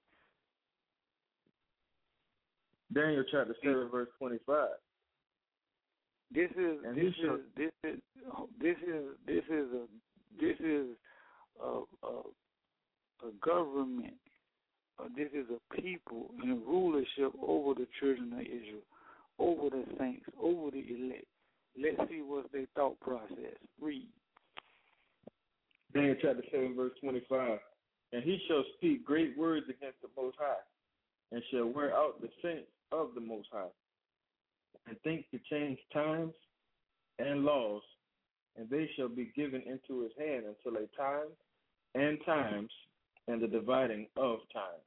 Daniel chapter seven, verse twenty-five. This is and this shall, is this is this is this is a this is a a, a government. Uh, this is a people in rulership over the children of Israel, over the saints, over the elect. Let's see what's their thought process. Read. Daniel chapter seven, verse twenty-five. And he shall speak great words against the Most High, and shall wear out the saints of the Most High, and think to change times and laws, and they shall be given into his hand until a time and times and the dividing of time.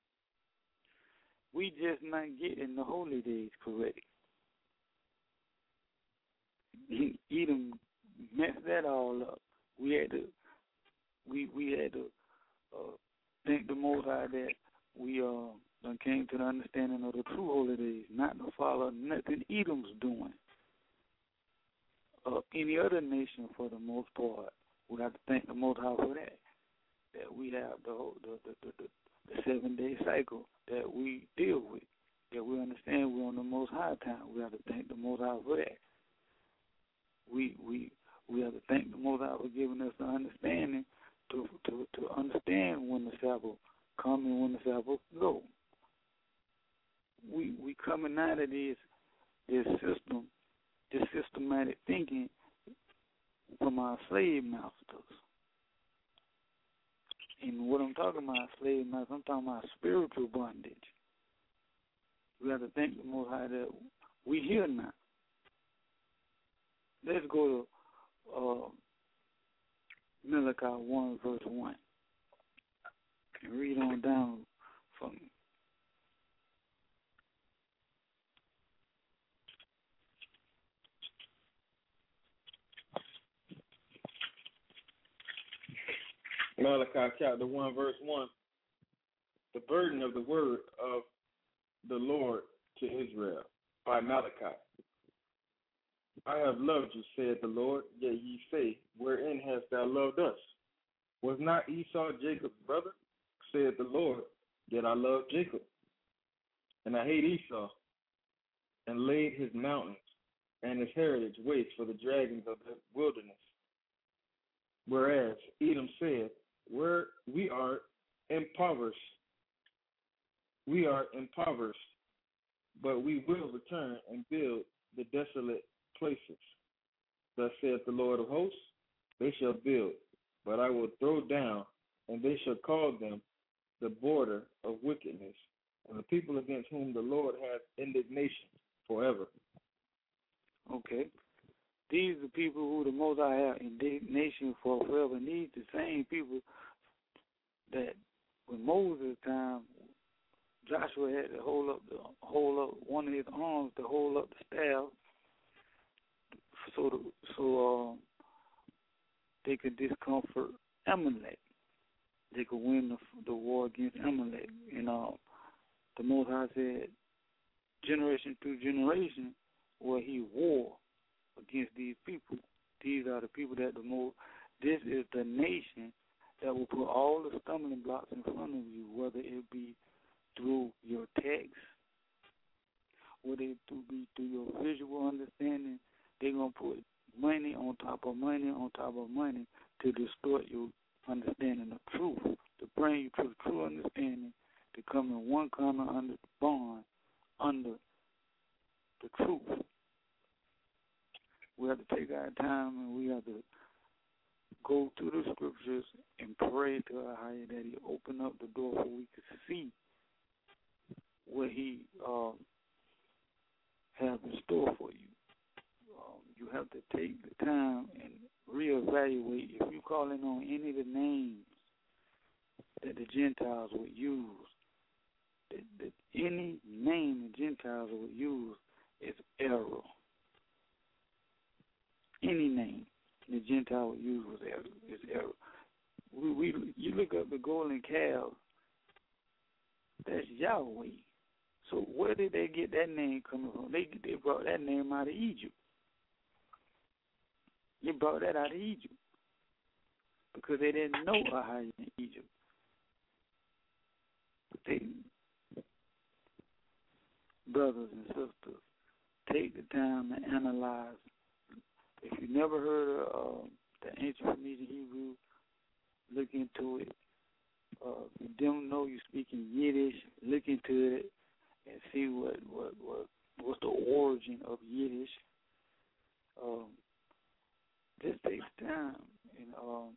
We just not getting the holy days correct. Edom messed that all up. We had to, we we had to uh, thank the Most High that we uh done came to the understanding of the true holy days, not to follow nothing Edom's doing. Uh, any other nation, for the most part, we have to thank the Most High for that. That we have the the the, the, the seven-day cycle that we deal with, that we understand we're on the Most High time. We have to thank the Most High for that. We we we have to thank the Most High for giving us the understanding to to to understand when the Sabbath come and when the Sabbath go. We we coming out of this this system, this systematic thinking from our slave masters. And what I'm talking about, slave masters, I'm talking about spiritual bondage. We have to thank the Most High that we here now. Let's go to uh, Malachi one, verse one. And read on down from Malachi chapter one, verse one. The burden of the word of the Lord to Israel by Malachi. I have loved you, said the Lord, yet ye say, wherein hast thou loved us? Was not Esau Jacob's brother? Said the Lord, yet I love Jacob. And I hate Esau, and laid his mountains and his heritage waste for the dragons of the wilderness. Whereas Edom said, where we are impoverished, we are impoverished, but we will return and build the desolate places. Thus saith the Lord of hosts, they shall build, but I will throw down, and they shall call them the border of wickedness, and the people against whom the Lord hath indignation forever. Okay. These are the people who the Most High have indignation for forever. And these the same people that when Moses' time, Joshua had to hold up the hold up one of his arms to hold up the staff, so the, so um, they could discomfort Amalek. They could win the, the war against Amalek. And uh, the Most High said, generation through generation, where He war against these people. These are the people that the most. This is the nation that will put all the stumbling blocks in front of you, whether it be through your text, whether it be through your visual understanding. They're going to put money on top of money on top of money to distort your understanding of truth, to bring you to the true understanding, to come in one corner under the bond, under the truth. We have to take our time and we have to go through the scriptures and pray to our higher that He open up the door so we can see what He um, has in store for you. Um, you have to take the time and reevaluate if you're calling on any of the names that the Gentiles would use. That, that any name the Gentiles would use is error. Any name the Gentile would use was error. Is error. We, we, you look up the golden calf, that's Yahweh. So where did they get that name coming from? They they brought that name out of Egypt. They brought that out of Egypt because they didn't know Ahia in Egypt. They, brothers and sisters, take the time to analyze. If you never heard of uh, the ancient Phoenician Hebrew, look into it. Uh, if you don't know you're speaking Yiddish, look into it and see what what what what's the origin of Yiddish. Um, this takes time, and um,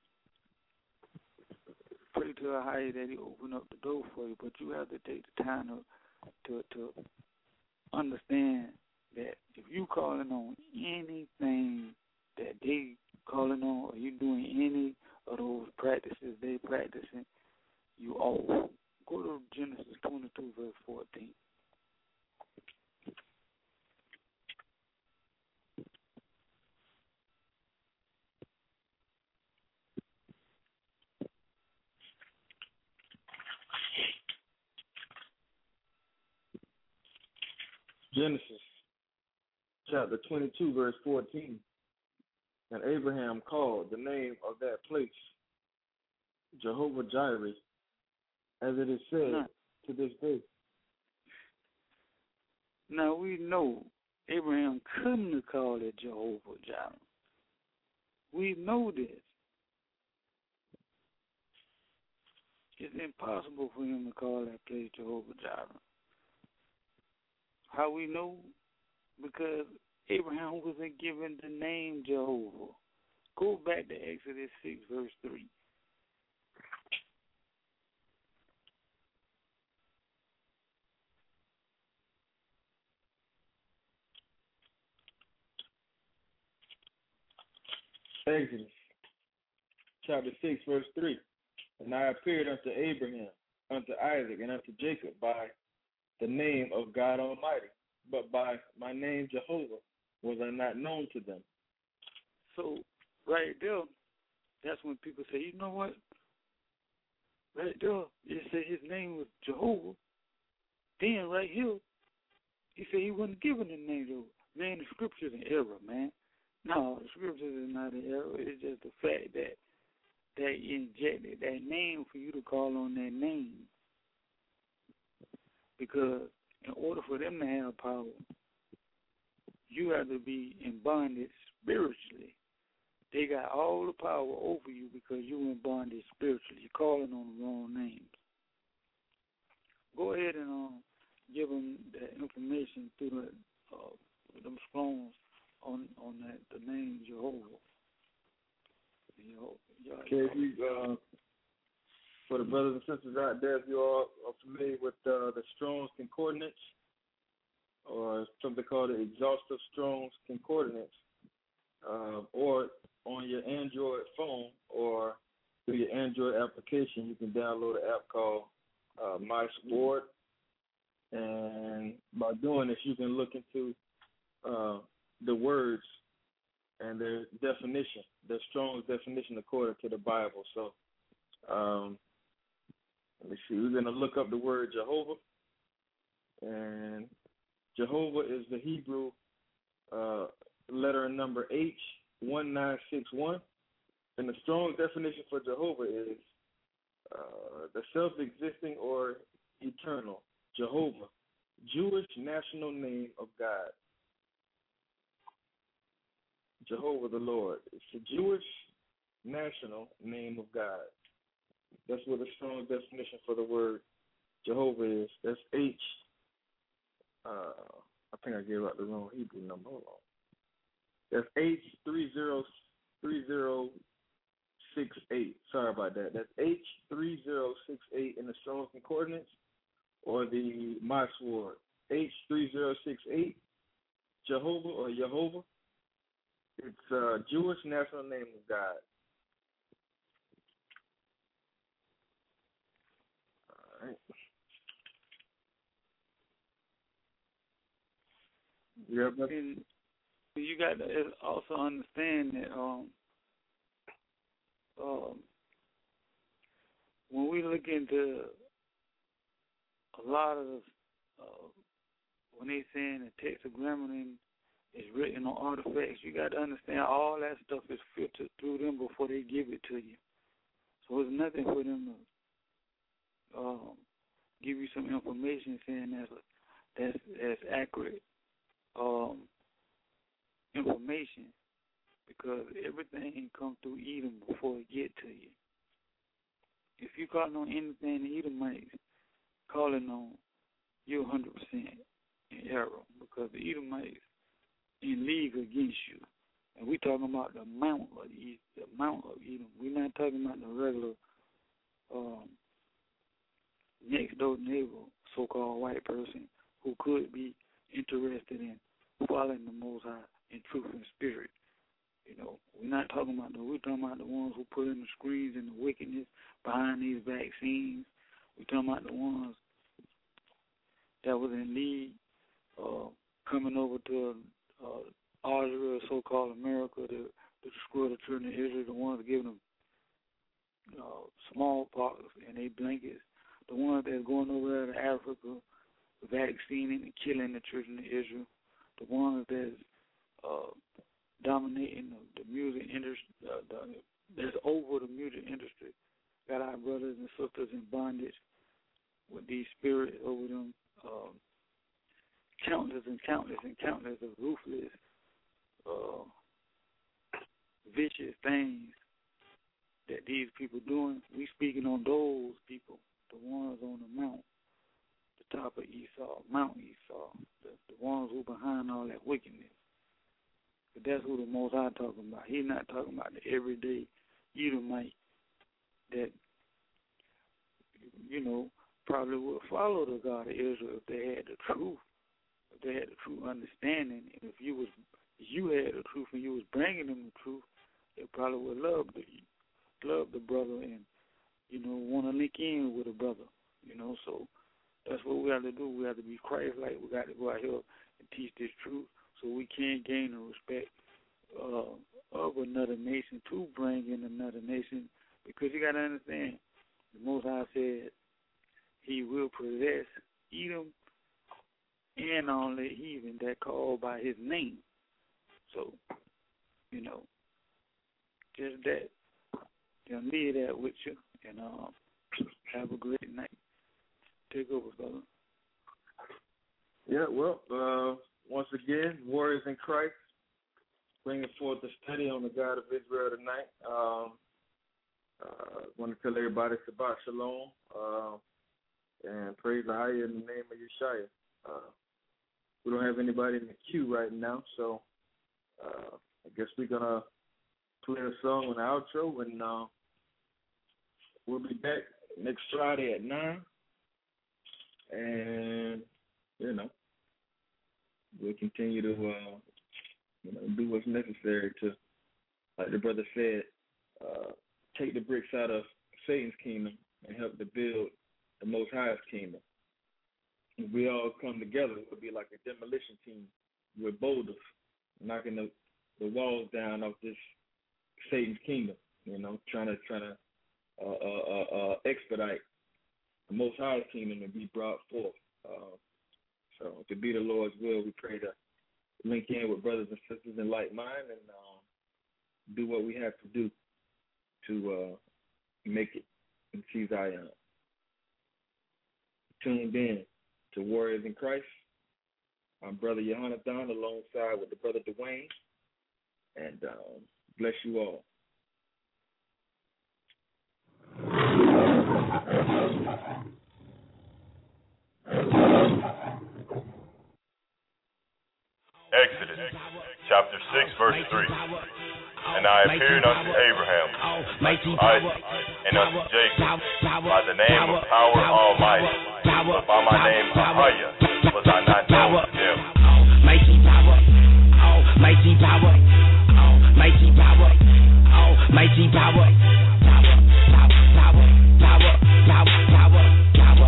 pray to a higher that He open up the door for you. But you have to take the time to to, to understand that if you calling on anything that they calling on, or you doing any of those practices they practicing, you off. Go to Genesis twenty-two, verse fourteen. Genesis chapter twenty-two, verse fourteen. And Abraham called the name of that place Jehovah Jireh, as it is said Now, to this day. now we know Abraham couldn't have called it Jehovah Jireh. We know this. It's impossible for him to call that place Jehovah Jireh. How we know? Because Abraham wasn't given the name Jehovah. Go back to Exodus six, verse three. Exodus chapter six, verse three. And I appeared unto Abraham, unto Isaac, and unto Jacob by the name of God Almighty, but by my name Jehovah was I not known to them. So, right there, that's when people say, you know what? Right there, it said his name was Jehovah. Then, right here, he said he wasn't given the name Jehovah. Man, the scripture's an error, man. No, the scriptures is not an error. It's just the fact that they injected that name for you to call on that name. Because in order for them to have power, you have to be in bondage spiritually. They got all the power over you because you in bondage spiritually. You're calling on the wrong names. Go ahead and um, give them that information through the uh, them Strong's on on that the name Jehovah. Jehovah. Okay, if you, uh, for the brothers and sisters out there, if you all are familiar with uh, the Strong's Concordance, or something called the Exhaustive Strong's Concordance, uh, or on your Android phone or through your Android application, you can download an app called uh, My Sword, and by doing this, you can look into uh, the words and their definition, their Strong's definition according to the Bible. So, um, let me see. We're going to look up the word Jehovah, and Jehovah is the Hebrew uh, letter and number H one nine six one, and the Strong's definition for Jehovah is uh, the self-existing or eternal Jehovah, Jewish national name of God. Jehovah the Lord. It's the Jewish national name of God. That's what the strong definition for the word Jehovah is. That's H. Uh, I think I gave out the wrong Hebrew number. Hold on. That's H three zero three zero six eight. Sorry about that. That's H three zero six eight in the Strong's Concordance, or the My Sword. H three zero six eight. Jehovah or Jehovah. It's a Jewish national name of God. All right. Yeah, but and you got to also understand that um, um, when we look into a lot of uh, when they saying the tetragrammaton is written on artifacts, you got to understand all that stuff is filtered through them before they give it to you. So it's nothing for them to um, give you some information saying that's that's, that's accurate um, information, because everything comes through Edom before it get to you. If you calling on anything the Edomites calling on, you're one hundred percent in error, because the Edomites in league against you. And we talking about the mount of the, the mount of Edom. We're not talking about the regular um, next door neighbor, so-called white person who could be interested in following the Most High in truth and spirit. You know, we're not talking about the, we're talking about the ones who put in the screens and the wickedness behind these vaccines. We're talking about the ones that was in league uh, coming over to uh, Israel, so-called America, to, to destroy the children of Israel, the ones giving them uh, smallpox and they blankets, the ones that's going over there to Africa, vaccinating and killing the children of Israel, the ones that's uh, dominating the, the music industry, uh, the, that's over the music industry, got our brothers and sisters in bondage with these spirits over them, um, countless and countless and countless of ruthless, uh, vicious things that these people doing. We speaking on those people, the ones on the mount, the top of Esau, Mount Esau, the, the ones who behind all that wickedness. But that's who the Most High talking about. He's not talking about the everyday Edomite that, you know, probably would follow the God of Israel if they had the truth, if they had the true understanding, and if you was you had the truth and you was bringing them the truth, they probably would love the love the brother and, you know, want to link in with a brother, you know. So that's what we have to do. We have to be Christ-like. We got to go out here and teach this truth so we can gain the respect uh, of another nation to bring in another nation, because you got to understand, the Most High said he will possess Edom and all the heathen that called by his name. So, you know, just that. I'll leave that with you, and um, have a great night. Take over, brother. Yeah, well, uh, once again, Warriors in Christ, bringing forth the study on the God of Israel tonight. Um, uh, I want to tell everybody Shabbat Shalom, uh, and praise the High in the name of Yeshua. Uh, we don't have anybody in the queue right now, so uh, I guess we're going to play a song on the outro, and uh, we'll be back next Friday at nine. And, you know, we'll continue to, uh, you know, do what's necessary to, like the brother said, uh, take the bricks out of Satan's kingdom and help to build the Most High's kingdom. If we all come together, it would be like a demolition team with boulders, knocking the, the walls down off this Satan's kingdom, you know, trying to trying to uh, uh, uh, expedite the Most High's kingdom to be brought forth. Uh, so to be the Lord's will, we pray to link in with brothers and sisters in like mind and uh, do what we have to do to uh, make it in see Zion. Tuned in to Warriors in Christ. I'm Brother Yohanathan alongside with the Brother Dwayne, and um, bless you all. Exodus chapter six verse three. And I appeared unto Abraham, unto Isaac, and unto Jacob by the name of Power Almighty, but by my name Ahaya was I not known to them. Mighty power, mighty power, mighty power, mighty power, power, power, power, power, power, power,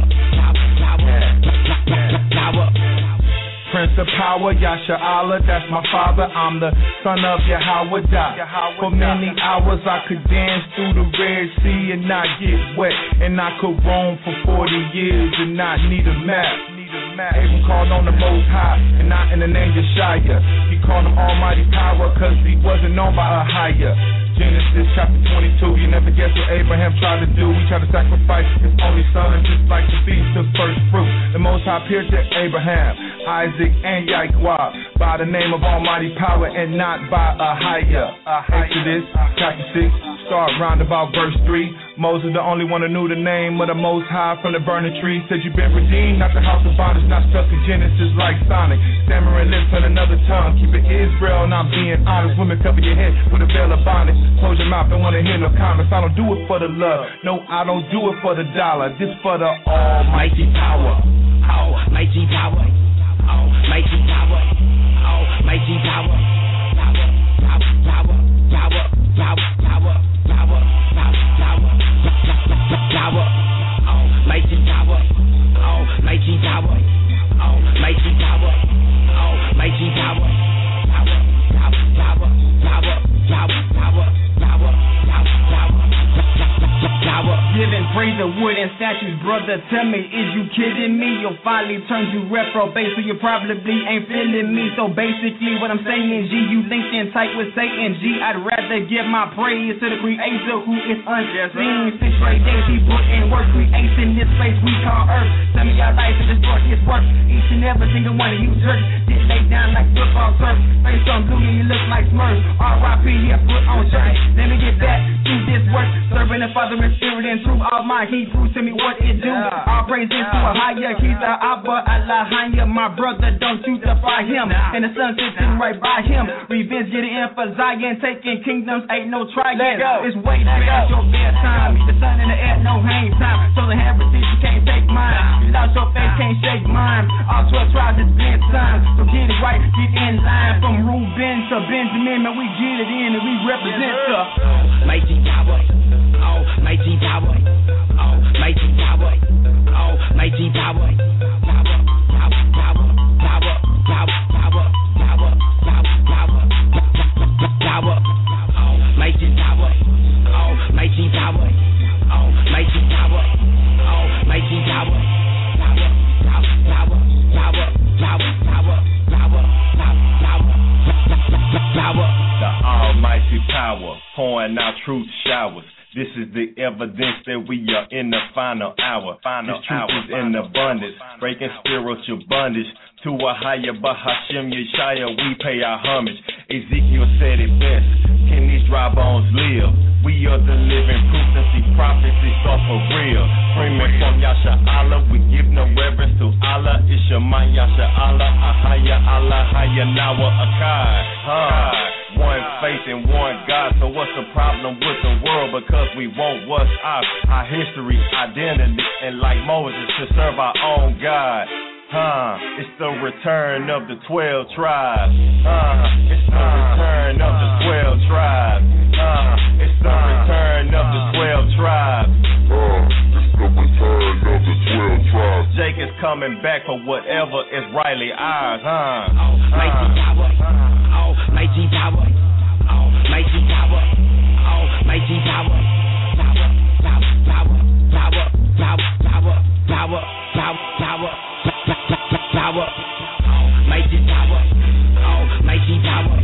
power, power. Prince of Power, Yasha Allah, that's my father. I'm the son of Yahweh. For many hours I could dance through the Red Sea and not get wet, and I could roam for forty years and not need a map. Abram called on the Most High and not in the name Yeshua. He called him Almighty Power because he wasn't known by a higher. Genesis chapter twenty-two, you never guess what Abraham tried to do. He tried to sacrifice his only son just like the feast of first fruit. The Most High appeared to Abraham, Isaac, and Yaakov by the name of Almighty Power and not by a higher. Exodus chapter six, start round about verse three. Moses, the only one who knew the name of the Most High from the burning tree, said you've been redeemed, not the house of bondage, not stuck in Genesis like Sonic. Stammering lips on another tongue, keep it Israel, not being honest. Women cover your head with a veil of bondage. Close your mouth, don't want to hear no comments. I don't do it for the love, no, I don't do it for the dollar. This for the almighty power. Almighty power, almighty power, almighty power, power, power, power, power, power, power, power, power, power, almighty power, almighty power, almighty power, almighty power, power, power, power, power, power, power, power, power, power, power. Living, praise the wood and statues, brother, tell me, is you kidding me? Your folly turns you reprobate, so you probably ain't feeling me. So basically what I'm saying, G, you linking tight with Satan, G. I'd rather give my praise to the creator who is unseen. Six straight days he put in work, creating this place we call earth. Some of y'all life is destroyed his work. Each and every single one of you jerks did lay down like football turf. Face on blue and you look like Smurf. R I P, yeah, put on shirt. Let me get back to this work. Serving the Father in spirit and truth. All my Hebrews tell me what it do. All praises to a higher. He's the Abba Allah. My brother, don't you defy him. And the sun sitting right by him. Revenge getting in for Zion. Taking kingdoms ain't no trying. It's way past your bedtime. The sun in the air, no hang time. So the heritage, you can't take mine. You lost your face, can't shake mine. All twelve tribes is been time. So get it right, get in line. From Reuben to Benjamin, man, we get it in and we represent the mighty power. Oh, mighty power. Oh, mighty power. Oh, mighty power. Power, power, power, power, power, power, power, power, power, power. Oh, mighty power. Oh, mighty power. Oh, mighty power. Oh, mighty power. Power, power, power, power, power, power, power, power, power. The almighty power, pouring out truth showers. This is the evidence that we are in the final hour. Final this truth hour, is in abundance, breaking spiritual bondage. To a higher Bahashim Yeshaya, we pay our homage. Ezekiel said it best, can these dry bones live? We are the living proof that these prophecies are for real. Screaming from Yasha Allah, we give no reverence to Allah. It's Shema Yasha Allah, Ahaya Allah, Haya Nawa Akai. Huh. One faith and one God, so what's the problem with the world? Because we want what's our, our history, identity, and like Moses, to serve our own God. Huh, it's the return of the twelve tribes. Huh, it's the return of the twelve tribes. Huh, it's the return of the twelve tribes. Uh, it's the return of the twelve tribes. Jacob's coming back for whatever is rightly ours. Huh, oh, mighty power. Oh, mighty power. Oh, mighty power. Oh, mighty power. Power, power, power, power, power, power, power, power, power. Power, oh, mighty power, oh, mighty power.